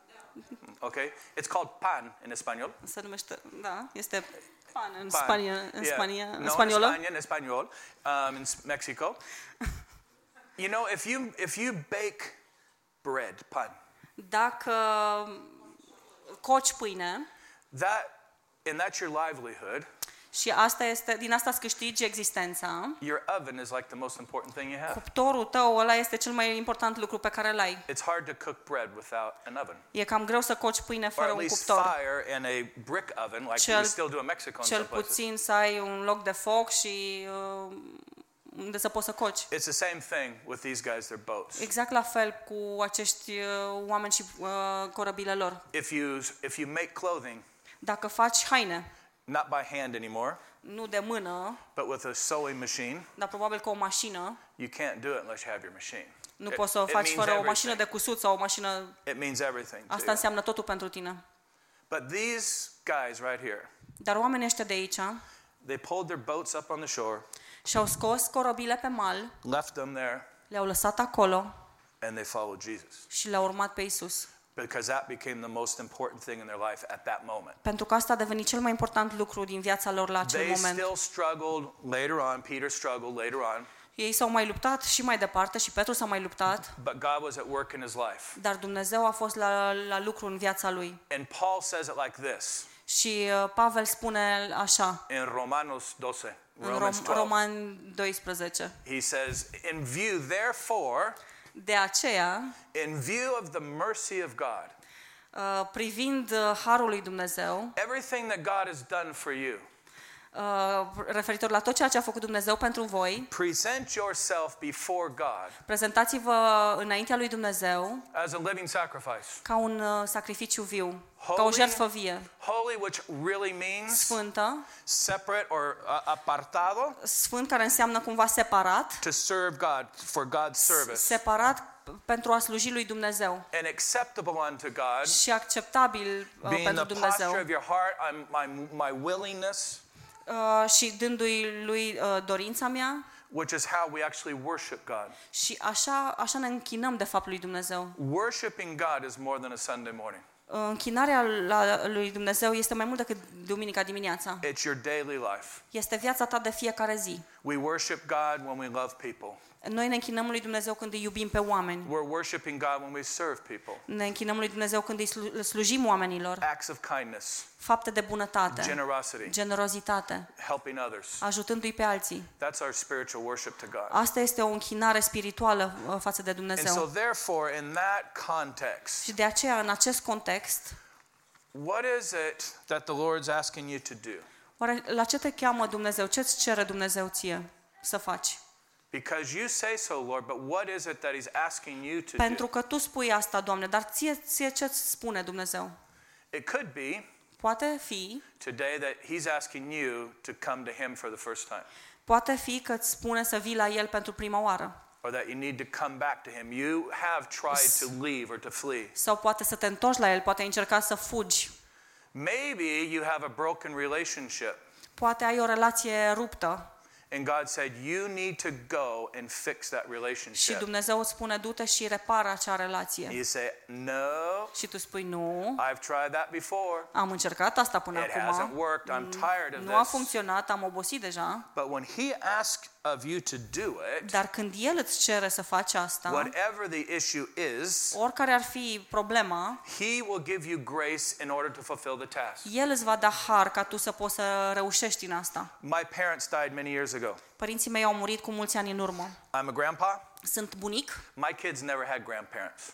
Okay. It's called pan in español. Se numește, da, este pan în Pan. Spania, în Yeah. Spania, în No, spaniolă. in español, in Mexico. You know, if you bake bread, pan, Dacă coci pâine that's your livelihood. și asta este, din asta îți câștigi existența, Your oven is like the most important thing you have. cuptorul tău ăla este cel mai important lucru pe care îl ai. It's hard to cook bread without an oven. E cam greu să coci pâine Or fără at un least cuptor. fire in a brick oven like Cel- we still do in Mexico in Cel some places. puțin să ai un loc de foc și unde să poți să coci. It's the same thing with these guys, their boats. Exact la fel cu acești oameni și corăbile lor. If you make clothing, Dacă faci haine, not by hand anymore, nu de mână, but with a sewing machine, dar probabil cu o mașină, you can't do it unless you have your machine. nu poți să o faci means fără o everything. mașină de cusut sau o mașină. It means everything to Asta you. înseamnă totul pentru tine. But these guys right here, Dar oamenii ăștia de aici they pulled their boats up on the shore, și-au scos corăbile pe mal, left them there, le-au lăsat acolo and they followed Jesus. și l-au urmat pe Isus. Because that became the most important thing in their life at that moment. Pentru că asta a devenit cel mai important lucru din viața lor la acel They moment. still struggled later on. Peter struggled later on. Ei s-au mai luptat și mai departe și Petru s-a mai luptat, But God was at work in his life. dar Dumnezeu a fost la lucru în viața lui. And Paul says it like this. Și Pavel spune așa, in Romanos 12. în Romans 12. Roman 12. He says, in view, therefore, De aceea, in view of the mercy of God, privind harul lui Dumnezeu, everything that God has done for you, referitor la tot ceea ce a făcut Dumnezeu pentru voi, present yourself before God prezentați-vă înaintea lui Dumnezeu as a living sacrifice. ca un sacrificiu viu, Holy, ca o jertfă vie, holy, which really means sfântă, separate or apartado sfânt care înseamnă cumva separat, to serve God, for God's service, separat pentru a sluji lui Dumnezeu and acceptable unto God, și acceptabil being pentru the Dumnezeu posture of your heart, my willingness, și dându-i lui dorința mea which is how we actually worship God. și așa ne închinăm de fapt lui Dumnezeu. Worshiping God is more than a Sunday morning. Închinarea lui Dumnezeu este mai mult decât duminica dimineața. It's your daily life. Este viața ta de fiecare zi. We worship God when we love people. Noi ne închinăm lui Dumnezeu când îi iubim pe oameni. We're worshiping God when we serve people. Ne închinăm lui Dumnezeu când îi slujim oamenilor. Acts of kindness, Fapte de bunătate, generosity, generozitate, helping others. ajutându-i pe alții. That's our spiritual worship to God. Asta este o închinare spirituală față de And so Dumnezeu. therefore, in that context, Și de aceea, în acest context, what is it that the Lord's asking you to do? oare la ce te cheamă Dumnezeu? Ce îți cere Dumnezeu ție să faci? Because you say so, Lord, but what is it that He's asking you to Pentru do? că tu spui asta, Doamne, dar ție ce îți spune Dumnezeu? It could be Poate fi today that He's asking you to come to Him for the first time, Poate fi că îți spune să vii la El pentru prima oară. or that you need to come back to Him. You have tried to leave or to flee. Sau poate să te întorci la El, poate ai încercat să fugi. Maybe you have a broken relationship, Poate ai o relație ruptă and God said, you need to go and fix that și relationship. Dumnezeu îți spune du-te și repară acea relație. You say, no, Și tu spui nu, I've tried that before. am încercat asta până It hasn't acum, worked. I'm tired of nu a this. funcționat, am obosit deja, But when He asks of you to do it, dar când El îți cere să faci asta, whatever the issue is, oricare ar fi problema, He will give you grace in order to fulfill the task. El îți va da har ca tu să poți să reușești în asta. My parents died many years ago. Părinții mei au murit cu mulți ani în urmă. I'm a grandpa. Sunt bunic. My kids never had grandparents.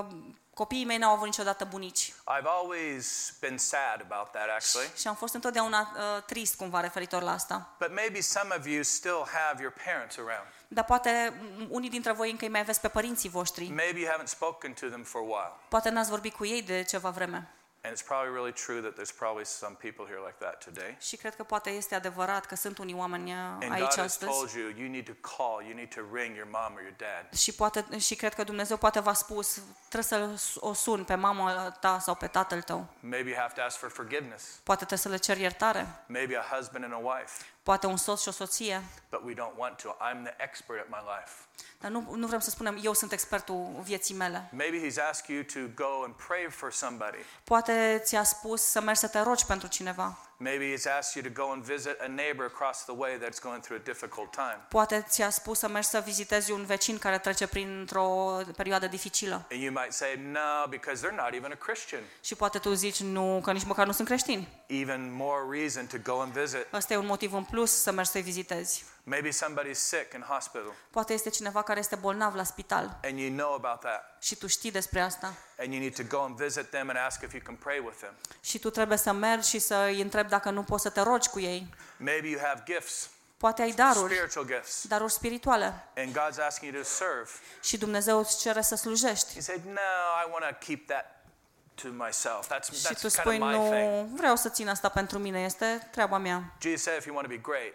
Copiii mei n-au avut niciodată bunici. I've always been sad about that, actually. Și am fost întotdeauna trist cumva referitor la asta. But maybe some of you still have your parents around. Dar poate unii dintre voi încă îi mai aveți pe părinții voștri. Maybe you haven't spoken to them for a while. Poate n-ați vorbit cu ei de ceva vreme. And it's probably really true that there's probably some people here like that today. Și cred că poate este adevărat că sunt unii oameni And aici God has astăzi. told you, you need to call, you need to ring your mom or your dad. Și cred că Dumnezeu poate v-a spus, trebuie să o suni pe mama ta sau pe tatăl tău. Maybe you have to ask for forgiveness. Poate trebuie să le ceri iertare. Maybe a husband and a wife. Poate un soț și o soție. But we don't want to. I'm the expert at my life. Dar nu vrem să spunem, eu sunt expertul vieții mele. Maybe He's asked you to go and pray for somebody. Poate ți-a spus să mergi să te rogi pentru cineva. Maybe He's asked you to go and visit a neighbor across the way that's going through a difficult time. Poate ți-a spus să mergi să vizitezi un vecin care trece printr-o perioadă dificilă. And you might say, no, because they're not even a Christian. Și poate tu zici, nu, că nici măcar nu sunt creștini. Even more reason to go and visit. Ăsta e un motiv în plus să mergi să-i vizitezi. Maybe somebody's sick in hospital. Poate este cineva care este bolnav la spital And you know about that. și tu știi despre asta. And you need to go and visit them and ask if you can pray with them. Și tu trebuie să mergi și să-i întrebi dacă nu poți să te rogi cu ei. Maybe you have gifts, Poate ai daruri, spiritual gifts. daruri spirituale. And God's asking you to serve. Și Dumnezeu îți cere să slujești. You say, no, I want to keep that to myself. Și That's tu kind spui, of my thing. nu, vreau să țin asta pentru mine, este treaba mea. Jesus said, if you want to be great.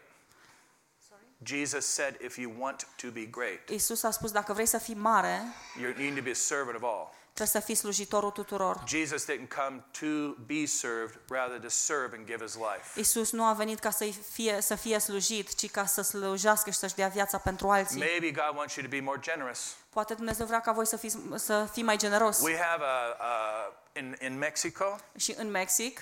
Jesus said, if you want to be great, Iisus a spus, dacă vrei să fii mare, you need to be a servant of all. trebuie să fii slujitorul tuturor. Jesus didn't come to be served, rather to serve and give His life. Iisus nu a venit ca să fie slujit, ci ca să slujească și să-și dea viața pentru alții. Maybe God wants you to be more generous. Poate Dumnezeu vrea ca voi să fii mai generos. We have in Mexico, Și în Mexic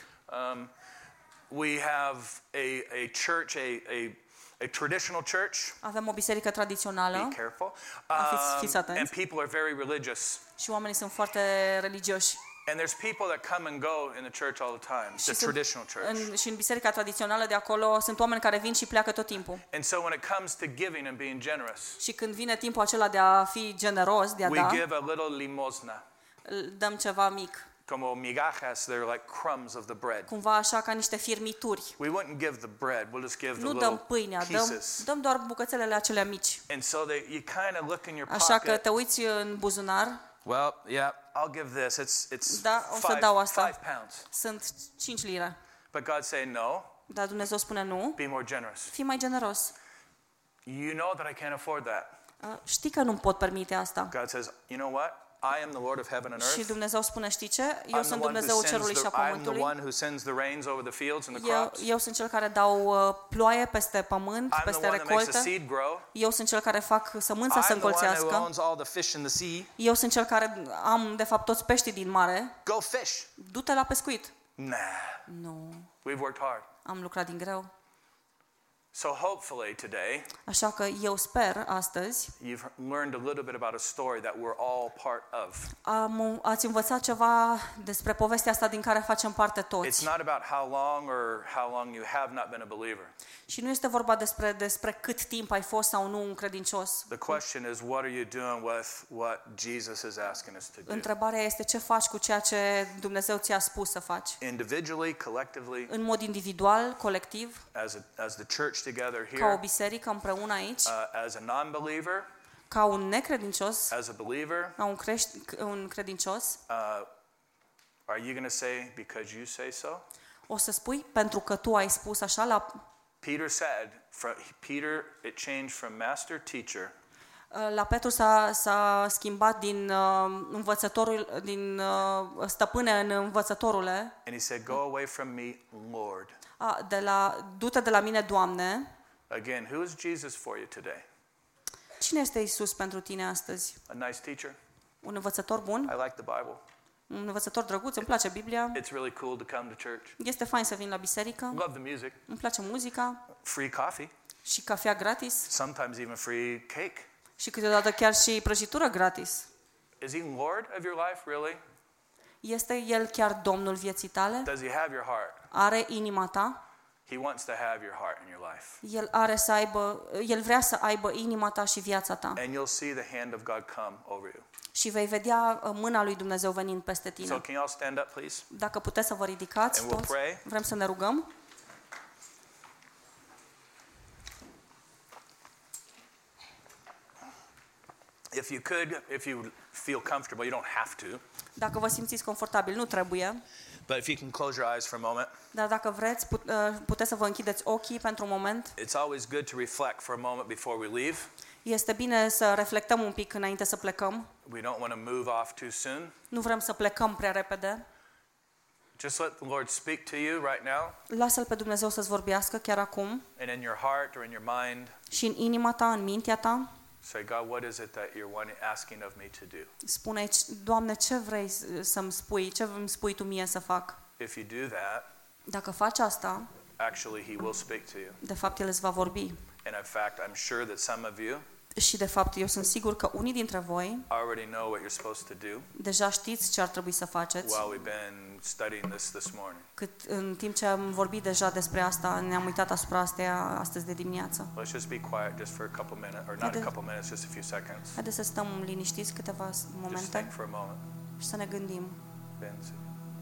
we have a church, a traditional church. avem o biserică tradițională Be careful. Fiți atenți. And people are very religious. și oamenii sunt foarte religioși. And there's people that come and go in the church all the time, the traditional church. Și în biserica tradițională de acolo sunt oameni care vin și pleacă tot timpul. And so when it comes to giving and being generous, Și când vine timpul acela de a fi generos, de a we da, give a little limosna. dăm ceva mic. Como migajas, they're like crumbs of the bread. Cumva așa ca niște firmituri. We wouldn't give the bread, we'll just give the Nu little dăm pâinea, pieces. dăm doar bucățelele acelea mici. And so you kind of look in your Așa că pocket. te uiți în buzunar, Well, yeah, I'll give this. It's Da, o să dau asta. 5 pounds. sunt 5 lire. But God saying, no, Dar Dumnezeu spune nu, be more generous. fii mai generos. You know that I can't afford that. Știi că nu-mi pot permite asta. God says, you know what? I am the Lord of heaven and Și earth. Dumnezeu spune, știi ce? Eu I'm sunt the one Dumnezeul cerului și a I'm the pământului. one who sends the rains over the fields and the Eu, crops. eu sunt cel care dau ploaie peste pământ, I'm peste the one that makes the recolte. seed grow. Eu sunt cel care fac sămânța să I'm the one who încolțească. owns all the fish in the sea. Eu sunt cel care am, de fapt, toți peștii din mare. Go fish. Du-te la pescuit. Nah, Nu, we've worked hard. am lucrat din greu. So hopefully today Așa că eu sper astăzi you've learned a little bit about a story that we're all part of. ați învățat ceva despre povestea asta din care facem parte It's toți. not about how long you have not been a believer. Și nu este vorba despre cât timp ai fost sau nu un credincios. The question is, what are you doing with what Jesus is asking us to do? Întrebarea este ce faci cu ceea ce Dumnezeu ți-a spus să faci. Individually, collectively, În mod individual, colectiv, as the church together ca o here, biserică împreună aici, as a non-believer, ca un necredincios, as a believer, ca un credincios, are you going to say because you say so? o să spui pentru că tu ai spus așa la Peter said, it changed from master teacher La Petru s-a schimbat din învățătorul, din stăpâne în învățătorule, and he said, go away from me, Lord. du-te de la mine, Doamne. Again, who is Jesus for you today? Cine este Isus pentru tine astăzi? A nice teacher? Un învățător bun? I like the Bible. Un învățător drăguț? Îmi place Biblia? It's really cool to come to church. Este fain să vin la biserică? Love the music. Îmi place muzica Free coffee. și cafea gratis Sometimes even free cake. și câteodată chiar și prăjitură gratis. Is he Lord of your life, really? Este El chiar Domnul vieții tale? Does he have your heart? Are inima ta? He wants to have your heart and your life. El vrea să aibă inima ta și viața ta. And you'll see the hand of God come over you. Și vei vedea mâna lui Dumnezeu venind peste So tine. can you all stand up, please? Dacă puteți să vă ridicați And we'll toți, pray. vrem să ne rugăm. If you feel comfortable, you don't have to. Dacă vă simțiți confortabil, nu trebuie, But if you can close your eyes for a moment, dar dacă vreți, puteți să vă închideți ochii pentru un moment. it's always good to reflect for a moment before we leave. Este bine să reflectăm un pic înainte să plecăm. We don't want to move off too soon. Nu vrem să plecăm prea repede. Just let the Lord speak to you right now, Lasă-L pe Dumnezeu să-ți vorbească chiar acum and in your heart or in your mind, și în inima ta, în mintea ta. say, God, what is it that you're asking of me to do? Spune, Doamne, ce vrei să-mi spui? Ce îmi spui Tu mie să fac? If you do that, Dacă faci asta, actually He will speak to you. de fapt El îți va vorbi. And in fact, I'm sure that some of you Și de fapt eu sunt sigur că unii dintre voi already know what you're supposed to do deja știți ce ar trebui să faceți. while we've been studying this morning. Cât în timp ce am vorbit deja despre asta, ne-am uitat asupra astea astăzi de dimineață. Let's just be quiet just for a couple minutes, or not a couple minutes, just a few seconds. Haideți să stăm liniștiți câteva Just momente think for a moment. și să ne gândim. Benzi.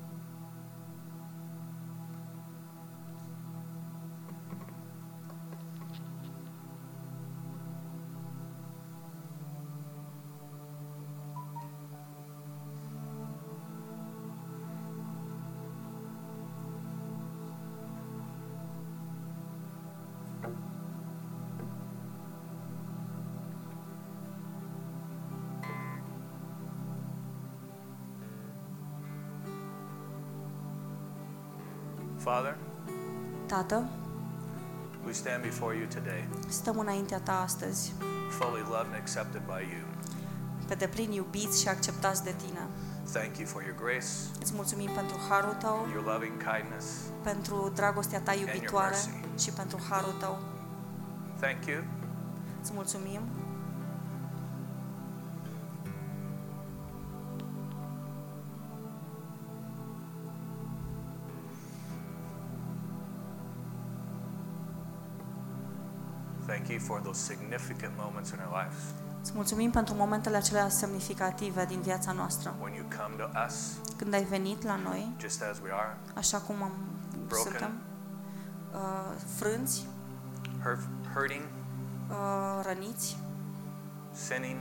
Father, Tată, we stand before you today, stăm înaintea Ta astăzi, fully loved and accepted by you. pe deplin iubiți și acceptați de Tine. Thank you for your grace, Îți mulțumim pentru harul Tău, your loving kindness. pentru dragostea Ta iubitoare mercy. și pentru harul Tău. Thank you Îți mulțumim you for those significant moments in our lives. Îți mulțumim pentru momentele acelea semnificative din viața noastră. When you come to us, Când ai venit la noi, just as we are, așa cum Broken. suntem, frânți, hurting, răniți, sinning,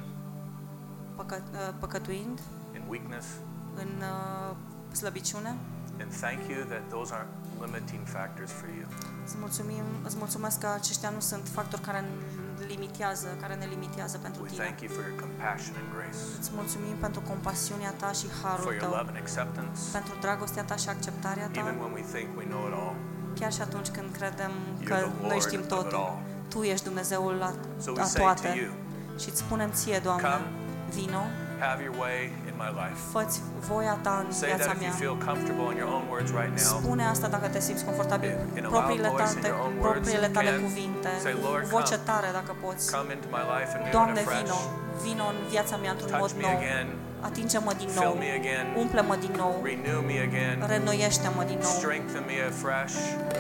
păcătuind, in weakness. în slăbiciune. And thank you that those aren't limiting factors for you. Îți mulțumesc că aceștia nu sunt factori care ne limitează pentru We tine. thank you for your compassion and grace, Îți mulțumim pentru compasiunea ta și for harul your tău, love and acceptance, pentru dragostea ta și acceptarea ta, even when we think we know it all. chiar și atunci când credem You're că the noi Lord știm of it totul. all. Tu ești Dumnezeul la So we say to toate. you, Și îți spunem ție, Doamne, Come. vino, have your way in my life. fă-ți voia ta în Say viața that if you mea. feel comfortable in your own words right now. Spune asta dacă te simți confortabil. In a loud Propriile voice, in tale, your own words, propriile tale you can cuvinte, say, Lord, voce come. tare dacă poți. Come into my life and Doamne, afresh. vino în viața mea într-un mod Touch me nou. again. Atinge-mă din Fill nou. me again. Umple-mă din nou. Renew me again. Reînnoiește-mă din nou. Strengthen me afresh.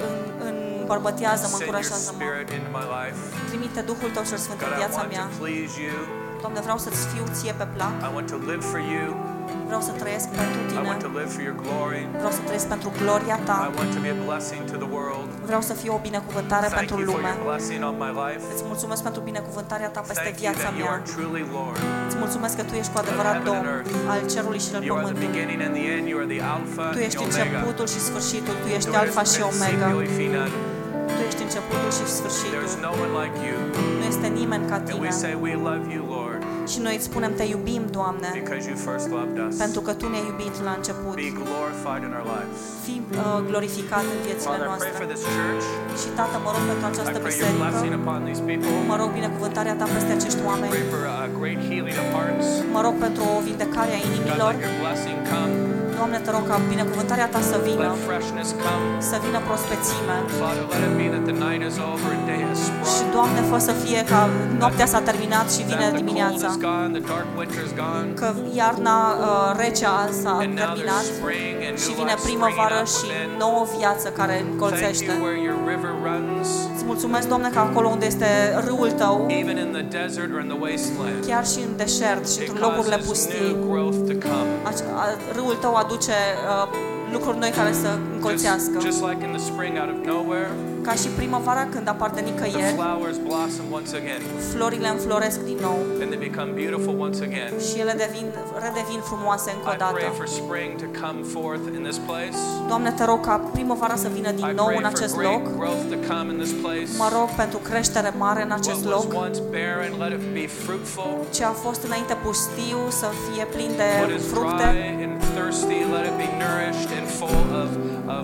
Îmbărbătează-mă, Send your încurajează-mă. spirit into my life. Trimite Duhul Tău cel Sfânt God, în I viața want mea. to please you. Doamne, vreau să-ți fiu ție pe plac. I want to live for you. Vreau să trăiesc pentru I Tine. want to live for your glory. Vreau să trăiesc pentru gloria Ta. I want to be a blessing to the world. Vreau să fiu o binecuvântare Thank pentru you for lume. your blessing on my life. Îți mulțumesc pentru binecuvântarea Ta peste Thank you viața that you mea. are truly Lord. Îți mulțumesc că Tu ești cu adevărat heaven and Domn earth. al cerului și al You are the pământului. beginning and the end. You are the Alpha Tu and ești the Omega. începutul și sfârșitul. Tu ești Tu eres Alfa și Omega. principiul și final. Tu ești începutul și sfârșitul. There's no one like you. Nu este nimeni ca And Tine. we say we love you, Lord, Și noi îți spunem, Te iubim, Doamne, because you first loved us. pentru că Tu ne-ai iubit la început. Be glorified in our lives. Fii glorificat în viețile Father, I pray noastre. for this church. Și, Tată, mă rog pentru I această pray your blessing biserică. upon these people. Mă rog binecuvântarea Ta peste acești oameni. Pray for a great healing of hearts. Mă rog pentru o vindecare a God, inimilor. let your blessing come. Doamne, Te rog ca binecuvântarea Ta să vină, Let freshness come. să vină prospețime. Father, let it be that the night is over and day has Și, sprung. Doamne, fă să fie ca noaptea s-a terminat și vine That the cold dimineața. is gone, the dark winter is gone. Că iarna recea s-a And now terminat there's spring and și new vine life primăvară springing și up within. nouă viață care Thank încolțește. you where your river runs, Îți mulțumesc, Doamne, că acolo unde este râul Tău, even in the desert or in the wasteland. chiar și în deșert și It în locurile causes pustii, new growth to come. râul Tău aduce lucruri noi care să încolțească. Just like in the spring out of nowhere, Ca și primăvara când apar de the nicăieri, flowers blossom once again florile înfloresc din nou and they become beautiful once again. și ele redevin frumoase încă o I dată. pray for spring to come forth in this place. Doamne, Te rog ca primăvara să vină din I nou pray în for acest great loc. growth to come in this place. Mă rog pentru creștere mare în acest What was loc. once barren, let it be fruitful. Ce a fost înainte pustiu să fie plin de What is fructe. dry and thirsty, let it be nourished and full of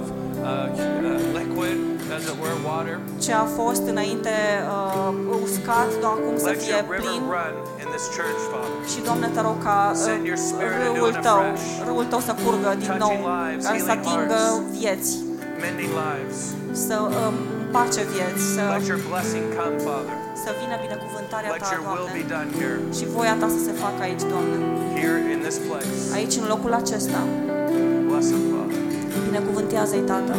liquid, as it were, water. Ce a fost înainte uscat, acum să Let fie your river plin. run in this church, Father. Și, Doamne, Te rog ca Send your spirit into it afresh. râul Tău să curgă din nou, Touching lives, ca să healing atingă hearts. vieți, Mending lives. să împace vieți, Let your blessing come, Father. să vină binecuvântarea Let Ta, your will be Doamne, done here, și voia Ta să se facă aici, Doamne, here in this place. aici, în locul acesta. Bless him, Father. Binecuvântează-i, Tată.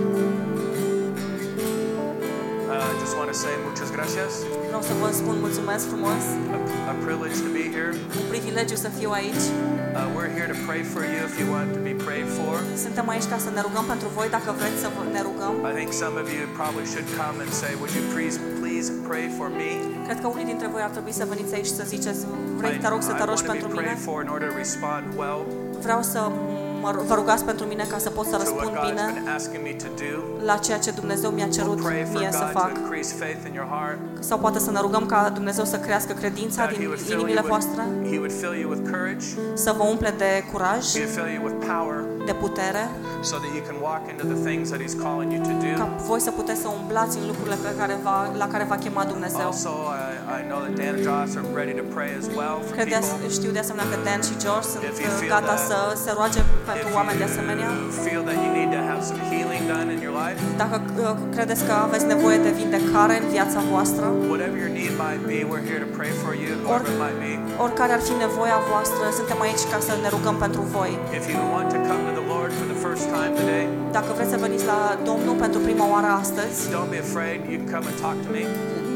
I just want to say muchas gracias. Vreau să vă spun mulțumesc frumos, A privilege to be here. un privilegiu să fiu aici. We're here to pray for you if you want to be prayed for. Suntem aici ca să ne rugăm pentru voi, dacă vreți să ne rugăm. I think some of you probably should come and say, would you please pray for me? Cred că unii dintre voi ar trebui să veniți aici și să ziceți, vrei, te rog să te I rogi want to pentru be mine? prayed for in order to respond well Vreau să vă rugați pentru mine ca să pot să to what răspund God's bine been asking me to do. la ceea ce Dumnezeu mi-a cerut Pray for mie să God to fac. increase faith in your heart. Sau poate să ne rugăm ca Dumnezeu să crească credința That din He would fill inimile you voastre, He would fill you with courage. să vă umple de curaj, He would fill you with power de putere, so that you can walk into the things that He's calling you to do. ca voi să puteți să umblați în lucrurile la care v-a chemat Dumnezeu. Also, I know that Dan and Josh are ready to pray as well for people. Știu de asemenea că Dan și George sunt If you feel gata that- să se roage pentru If oameni de you asemenea. feel that you need to have some healing done in your life, Dacă credeți că aveți nevoie de vindecare în viața voastră, whatever your need might be, we're here to pray for you, whatever it might be. oricare ar fi nevoia voastră, suntem aici ca să ne rugăm pentru voi. If you want to come to the Lord for the first time today, Dacă vreți să veniți la Domnul pentru prima oară astăzi, don't be afraid. You can come and talk to me. nu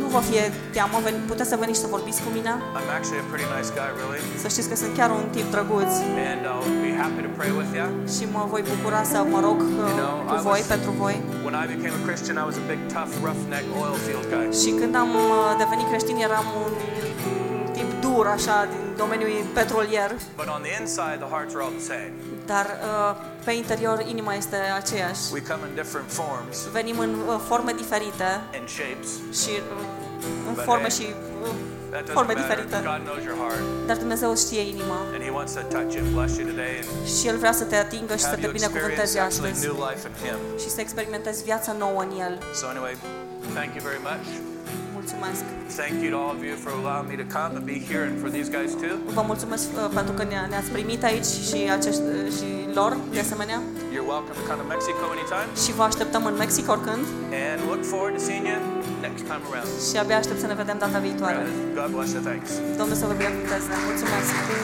nu vă fie teamă, puteți să veniți să vorbiți cu mine. I'm actually a pretty nice guy, really. Să știți că sunt chiar un tip drăguț And I'll be happy to pray with you. și mă voi bucura să mă rog cu voi, pentru voi. When I became a Christian, I was a big, tough, roughneck oil field guy. Și când am devenit creștin, eram un tip dur, așa, din domeniul petrolier. But on the inside, the hearts are all the same. Dar pe interior inima este aceeași. We come in different forms Venim în forme diferite and shapes. și în forme și That doesn't forme matter. diferite. God knows your heart, Dar Dumnezeu știe inima and He wants to touch you and bless you today, and și El vrea să te atingă și să have te you binecuvânteze experience actually astăzi new life in Him. și să experimentezi viața nouă în El. So anyway, thank you very much. Mulțumesc! Thank you to all of you for allowing me to come and be here, and for these guys too. Vă mulțumesc pentru că ne-ați primit aici și lor, de asemenea. You're welcome to come to Mexico anytime, Și vă așteptăm în Mexic oricând and look forward to seeing you next time around. și abia aștept să ne vedem data viitoare. God bless you. Thanks. Domnul să vă binecuvânteze. Mulțumesc!